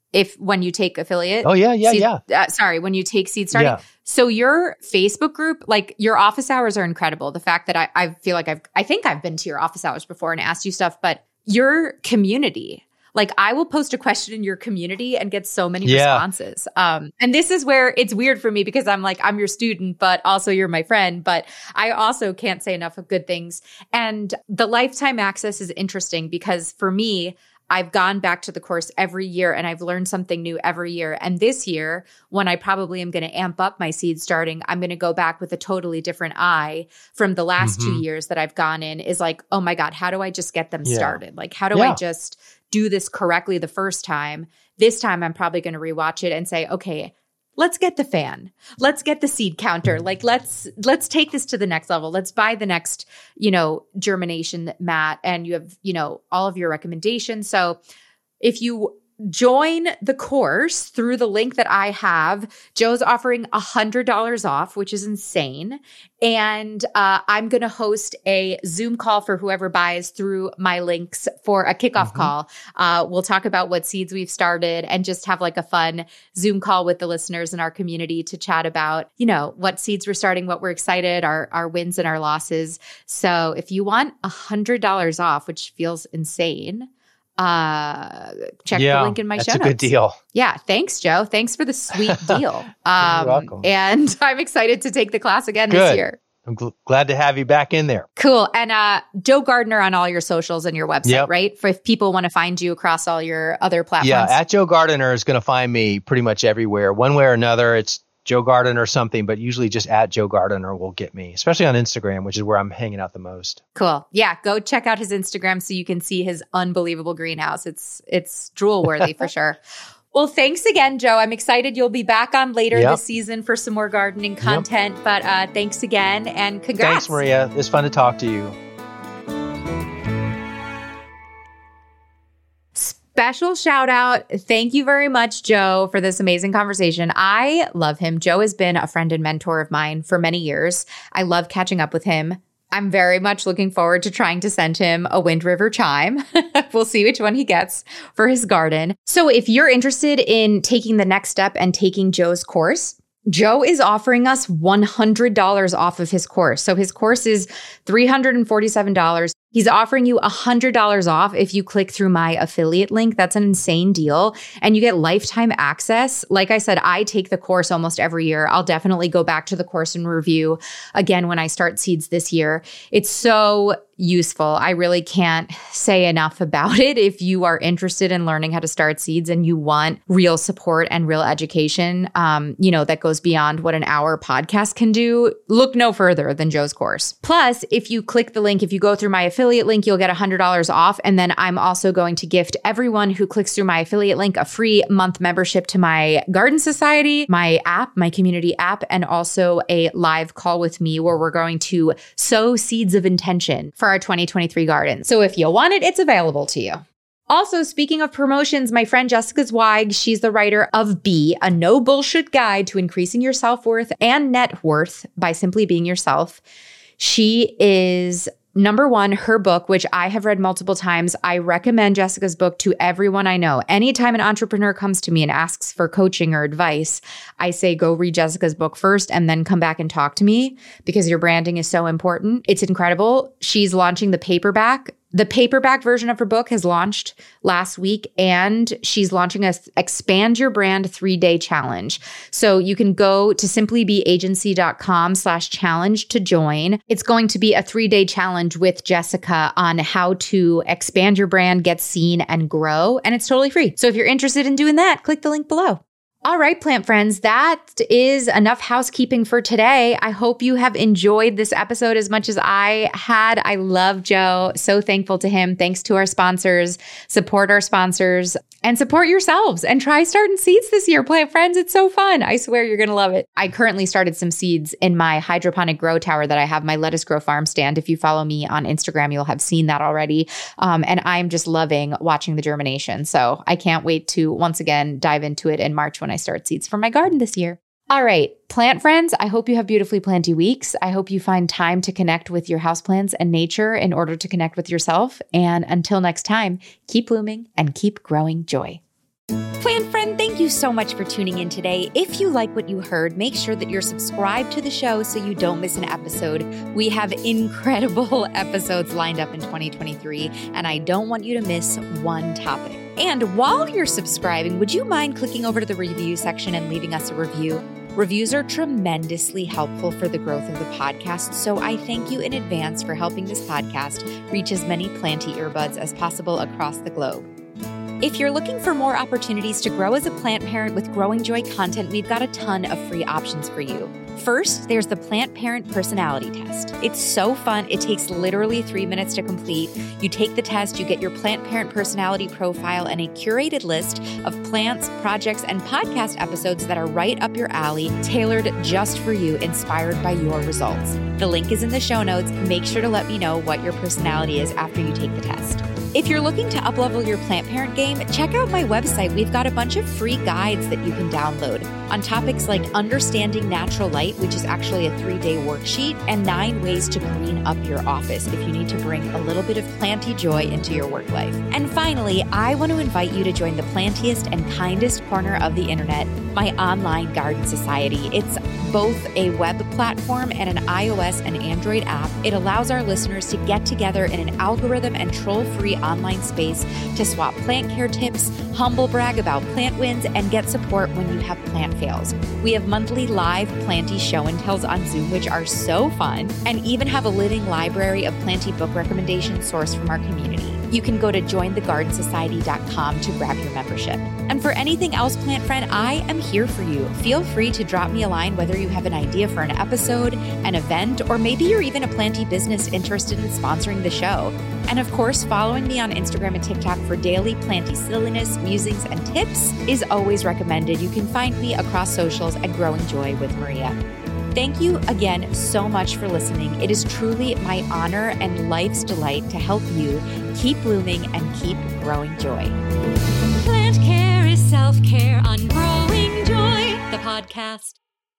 when you take affiliate. Oh, yeah. Sorry, when you take Seed Starting. Yeah. So your Facebook group, like your office hours are incredible. The fact that I feel like I think I've been to your office hours before and asked you stuff, but your community, like I will post a question in your community and get so many responses. And this is where it's weird for me because I'm like, I'm your student, but also you're my friend, but I also can't say enough of good things. And the lifetime access is interesting because for me, I've gone back to the course every year and I've learned something new every year. And this year, when I probably am going to amp up my Seed Starting, I'm going to go back with a totally different eye from the last 2 years that I've gone in is like, oh my God, how do I just get them started? Like, how do I just do this correctly the first time? This time, I'm probably going to rewatch it and say, okay, let's get the fan. Let's get the seed counter. Like, let's take this to the next level. Let's buy the next, germination mat. And you have, all of your recommendations. So if you join the course through the link that I have, Joe's offering $100 off, which is insane. And I'm going to host a Zoom call for whoever buys through my links for a kickoff call. We'll talk about what seeds we've started and just have like a fun Zoom call with the listeners in our community to chat about, what seeds we're starting, what we're excited, our wins and our losses. So if you want $100 off, which feels insane, check the link in my show notes. That's a good deal. Yeah. Thanks, Joe. Thanks for the sweet deal. You're welcome. And I'm excited to take the class again this year. I'm glad to have you back in there. Cool. And Joe Gardner on all your socials and your website, right? For if people want to find you across all your other platforms. Yeah. At Joe Gardner is going to find me pretty much everywhere. One way or another, it's Joe Gardner or something, but usually just at Joe Gardner will get me, especially on Instagram, which is where I'm hanging out the most. Cool. Yeah. Go check out his Instagram so you can see his unbelievable greenhouse. It's drool worthy for sure. Well, thanks again, Joe. I'm excited you'll be back on later this season for some more gardening content, but thanks again and congrats. Thanks, Maria. It's fun to talk to you. Special shout out. Thank you very much, Joe, for this amazing conversation. I love him. Joe has been a friend and mentor of mine for many years. I love catching up with him. I'm very much looking forward to trying to send him a Wind River chime. We'll see which one he gets for his garden. So if you're interested in taking the next step and taking Joe's course, Joe is offering us $100 off of his course. So his course is $347. He's offering you $100 off if you click through my affiliate link. That's an insane deal. And you get lifetime access. Like I said, I take the course almost every year. I'll definitely go back to the course and review again when I start seeds this year. It's so useful. I really can't say enough about it. If you are interested in learning how to start seeds and you want real support and real education, that goes beyond what an hour podcast can do, look no further than Joe's course. Plus, if you click the link, if you go through my affiliate link, you'll get $100 off. And then I'm also going to gift everyone who clicks through my affiliate link a free month membership to my Garden Society, my app, my community app, and also a live call with me where we're going to sow seeds of intention for our 2023 garden. So if you want it, it's available to you. Also, speaking of promotions, my friend Jessica Zweig, she's the writer of Be, a no bullshit guide to increasing your self-worth and net worth by simply being yourself. She is number one, her book, which I have read multiple times. I recommend Jessica's book to everyone I know. Anytime an entrepreneur comes to me and asks for coaching or advice, I say, go read Jessica's book first and then come back and talk to me because your branding is so important. It's incredible. She's launching the paperback. The paperback version of her book has launched last week, and she's launching a Expand Your Brand 3-day challenge. So you can go to simplybeagency.com/challenge to join. It's going to be a 3-day challenge with Jessica on how to expand your brand, get seen, and grow. And it's totally free. So if you're interested in doing that, click the link below. All right, plant friends, that is enough housekeeping for today. I hope you have enjoyed this episode as much as I had. I love Joe. So thankful to him. Thanks to our sponsors. Support our sponsors and support yourselves and try starting seeds this year, plant friends. It's so fun. I swear you're going to love it. I currently started some seeds in my hydroponic grow tower that I have, my Lettuce Grow Farm stand. If you follow me on Instagram, you'll have seen that already. And I'm just loving watching the germination. So I can't wait to once again dive into it in March when I start seeds for my garden this year. All right, plant friends, I hope you have beautifully planty weeks. I hope you find time to connect with your houseplants and nature in order to connect with yourself. And until next time, keep blooming and keep growing joy. Plant friend, thank you so much for tuning in today. If you like what you heard, make sure that you're subscribed to the show so you don't miss an episode. We have incredible episodes lined up in 2023, and I don't want you to miss one topic. And while you're subscribing, would you mind clicking over to the review section and leaving us a review? Reviews are tremendously helpful for the growth of the podcast, so I thank you in advance for helping this podcast reach as many planty earbuds as possible across the globe. If you're looking for more opportunities to grow as a plant parent with Growing Joy content, we've got a ton of free options for you. First, there's the Plant Parent Personality Test. It's so fun. It takes literally 3 minutes to complete. You take the test, you get your Plant Parent Personality profile and a curated list of plants, projects, and podcast episodes that are right up your alley, tailored just for you, inspired by your results. The link is in the show notes. Make sure to let me know what your personality is after you take the test. If you're looking to uplevel your plant parent game, check out my website. We've got a bunch of free guides that you can download on topics like understanding natural light, which is actually a 3-day worksheet, and 9 ways to green up your office if you need to bring a little bit of planty joy into your work life. And finally, I want to invite you to join the plantiest and kindest corner of the internet, my online garden society. It's both a web platform and an iOS and Android app. It allows our listeners to get together in an algorithm and troll-free online space to swap plant care tips, humble brag about plant wins, and get support when you have plant fails. We have monthly live planty show and tells on Zoom, which are so fun, and even have a living library of planty book recommendations sourced from our community. You can go to jointhegardensociety.com to grab your membership. And for anything else, plant friend, I am here for you. Feel free to drop me a line whether you have an idea for an episode, an event, or maybe you're even a planty business interested in sponsoring the show. And of course, following me on Instagram and TikTok for daily planty silliness, musings, and tips is always recommended. You can find me across socials at Growing Joy with Maria. Thank you again so much for listening. It is truly my honor and life's delight to help you keep blooming and keep growing joy. Plant care is self-care on Growing Joy, the podcast.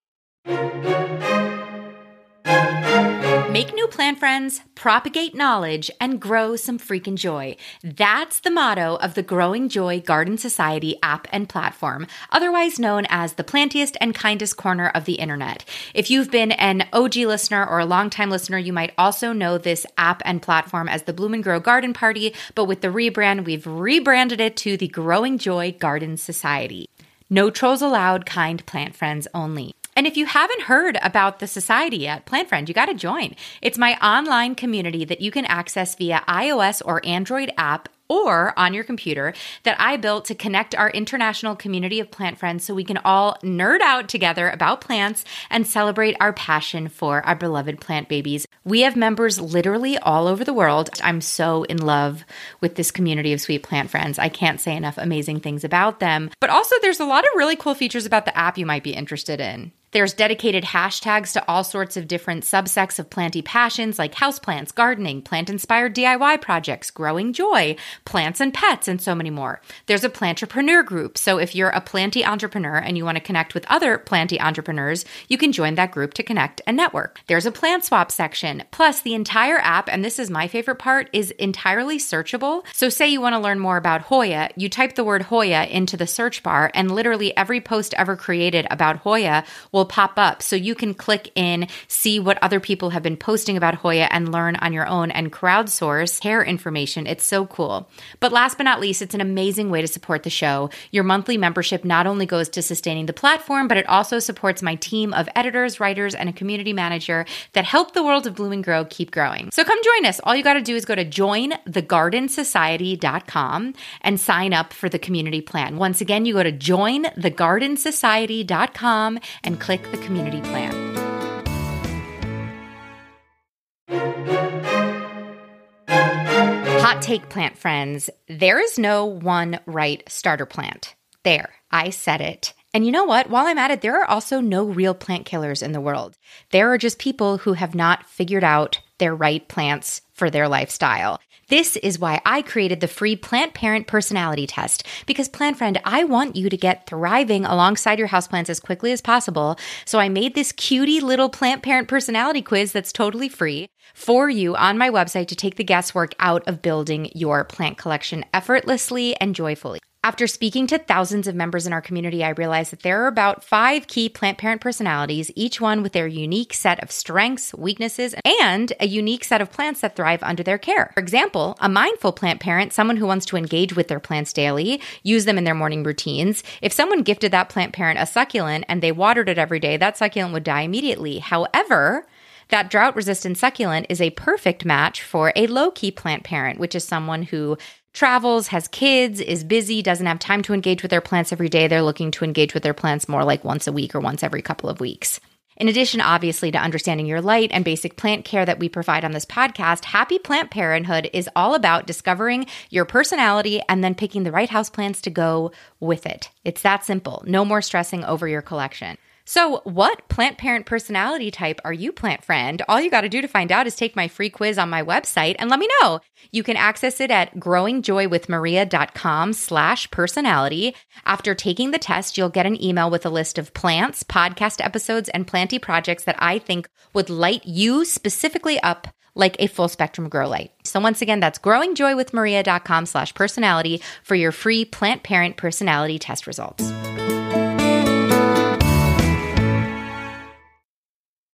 Make new plant friends, propagate knowledge, and grow some freaking joy. That's the motto of the Growing Joy Garden Society app and platform, otherwise known as the plantiest and kindest corner of the internet. If you've been an OG listener or a longtime listener, you might also know this app and platform as the Bloom and Grow Garden Party, but with the rebrand, we've rebranded it to the Growing Joy Garden Society. No trolls allowed, kind plant friends only. And if you haven't heard about the society yet, Plant Friend, you got to join. It's my online community that you can access via iOS or Android app or on your computer that I built to connect our international community of plant friends so we can all nerd out together about plants and celebrate our passion for our beloved plant babies. We have members literally all over the world. I'm so in love with this community of sweet plant friends. I can't say enough amazing things about them. But also there's a lot of really cool features about the app you might be interested in. There's dedicated hashtags to all sorts of different subsects of planty passions like houseplants, gardening, plant-inspired DIY projects, growing joy, plants and pets, and so many more. There's a plantrepreneur group, so if you're a planty entrepreneur and you want to connect with other planty entrepreneurs, you can join that group to connect and network. There's a plant swap section. Plus, the entire app, and this is my favorite part, is entirely searchable. So say you want to learn more about Hoya, you type the word Hoya into the search bar, and literally every post ever created about Hoya will pop up. So you can click in, see what other people have been posting about Hoya, and learn on your own and crowdsource hair information. It's so cool. But last but not least, it's an amazing way to support the show. Your monthly membership not only goes to sustaining the platform, but it also supports my team of editors, writers, and a community manager that help the world of Bloom and Grow keep growing. So come join us. All you got to do is go to jointhegardensociety.com and sign up for the community plan. Once again, you go to jointhegardensociety.com and click the community plan. Hot take, plant friends. There is no one right starter plant. There, I said it. And you know what? While I'm at it, there are also no real plant killers in the world. There are just people who have not figured out their right plants for their lifestyle. This is why I created the free Plant Parent Personality Test. Because, Plant Friend, I want you to get thriving alongside your houseplants as quickly as possible. So I made this cutie little Plant Parent Personality Quiz that's totally free for you on my website to take the guesswork out of building your plant collection effortlessly and joyfully. After speaking to thousands of members in our community, I realized that there are about 5 key plant parent personalities, each one with their unique set of strengths, weaknesses, and a unique set of plants that thrive under their care. For example, a mindful plant parent, someone who wants to engage with their plants daily, use them in their morning routines. If someone gifted that plant parent a succulent and they watered it every day, that succulent would die immediately. However, that drought-resistant succulent is a perfect match for a low-key plant parent, which is someone who travels, has kids, is busy, doesn't have time to engage with their plants every day. They're looking to engage with their plants more like once a week or once every couple of weeks. In addition, obviously, to understanding your light and basic plant care that we provide on this podcast, Happy Plant Parenthood is all about discovering your personality and then picking the right houseplants to go with it. It's that simple. No more stressing over your collection. So what plant parent personality type are you, plant friend? All you got to do to find out is take my free quiz on my website and let me know. You can access it at growingjoywithmaria.com/personality. After taking the test, you'll get an email with a list of plants, podcast episodes, and planty projects that I think would light you specifically up like a full spectrum grow light. So once again, that's growingjoywithmaria.com/personality for your free plant parent personality test results.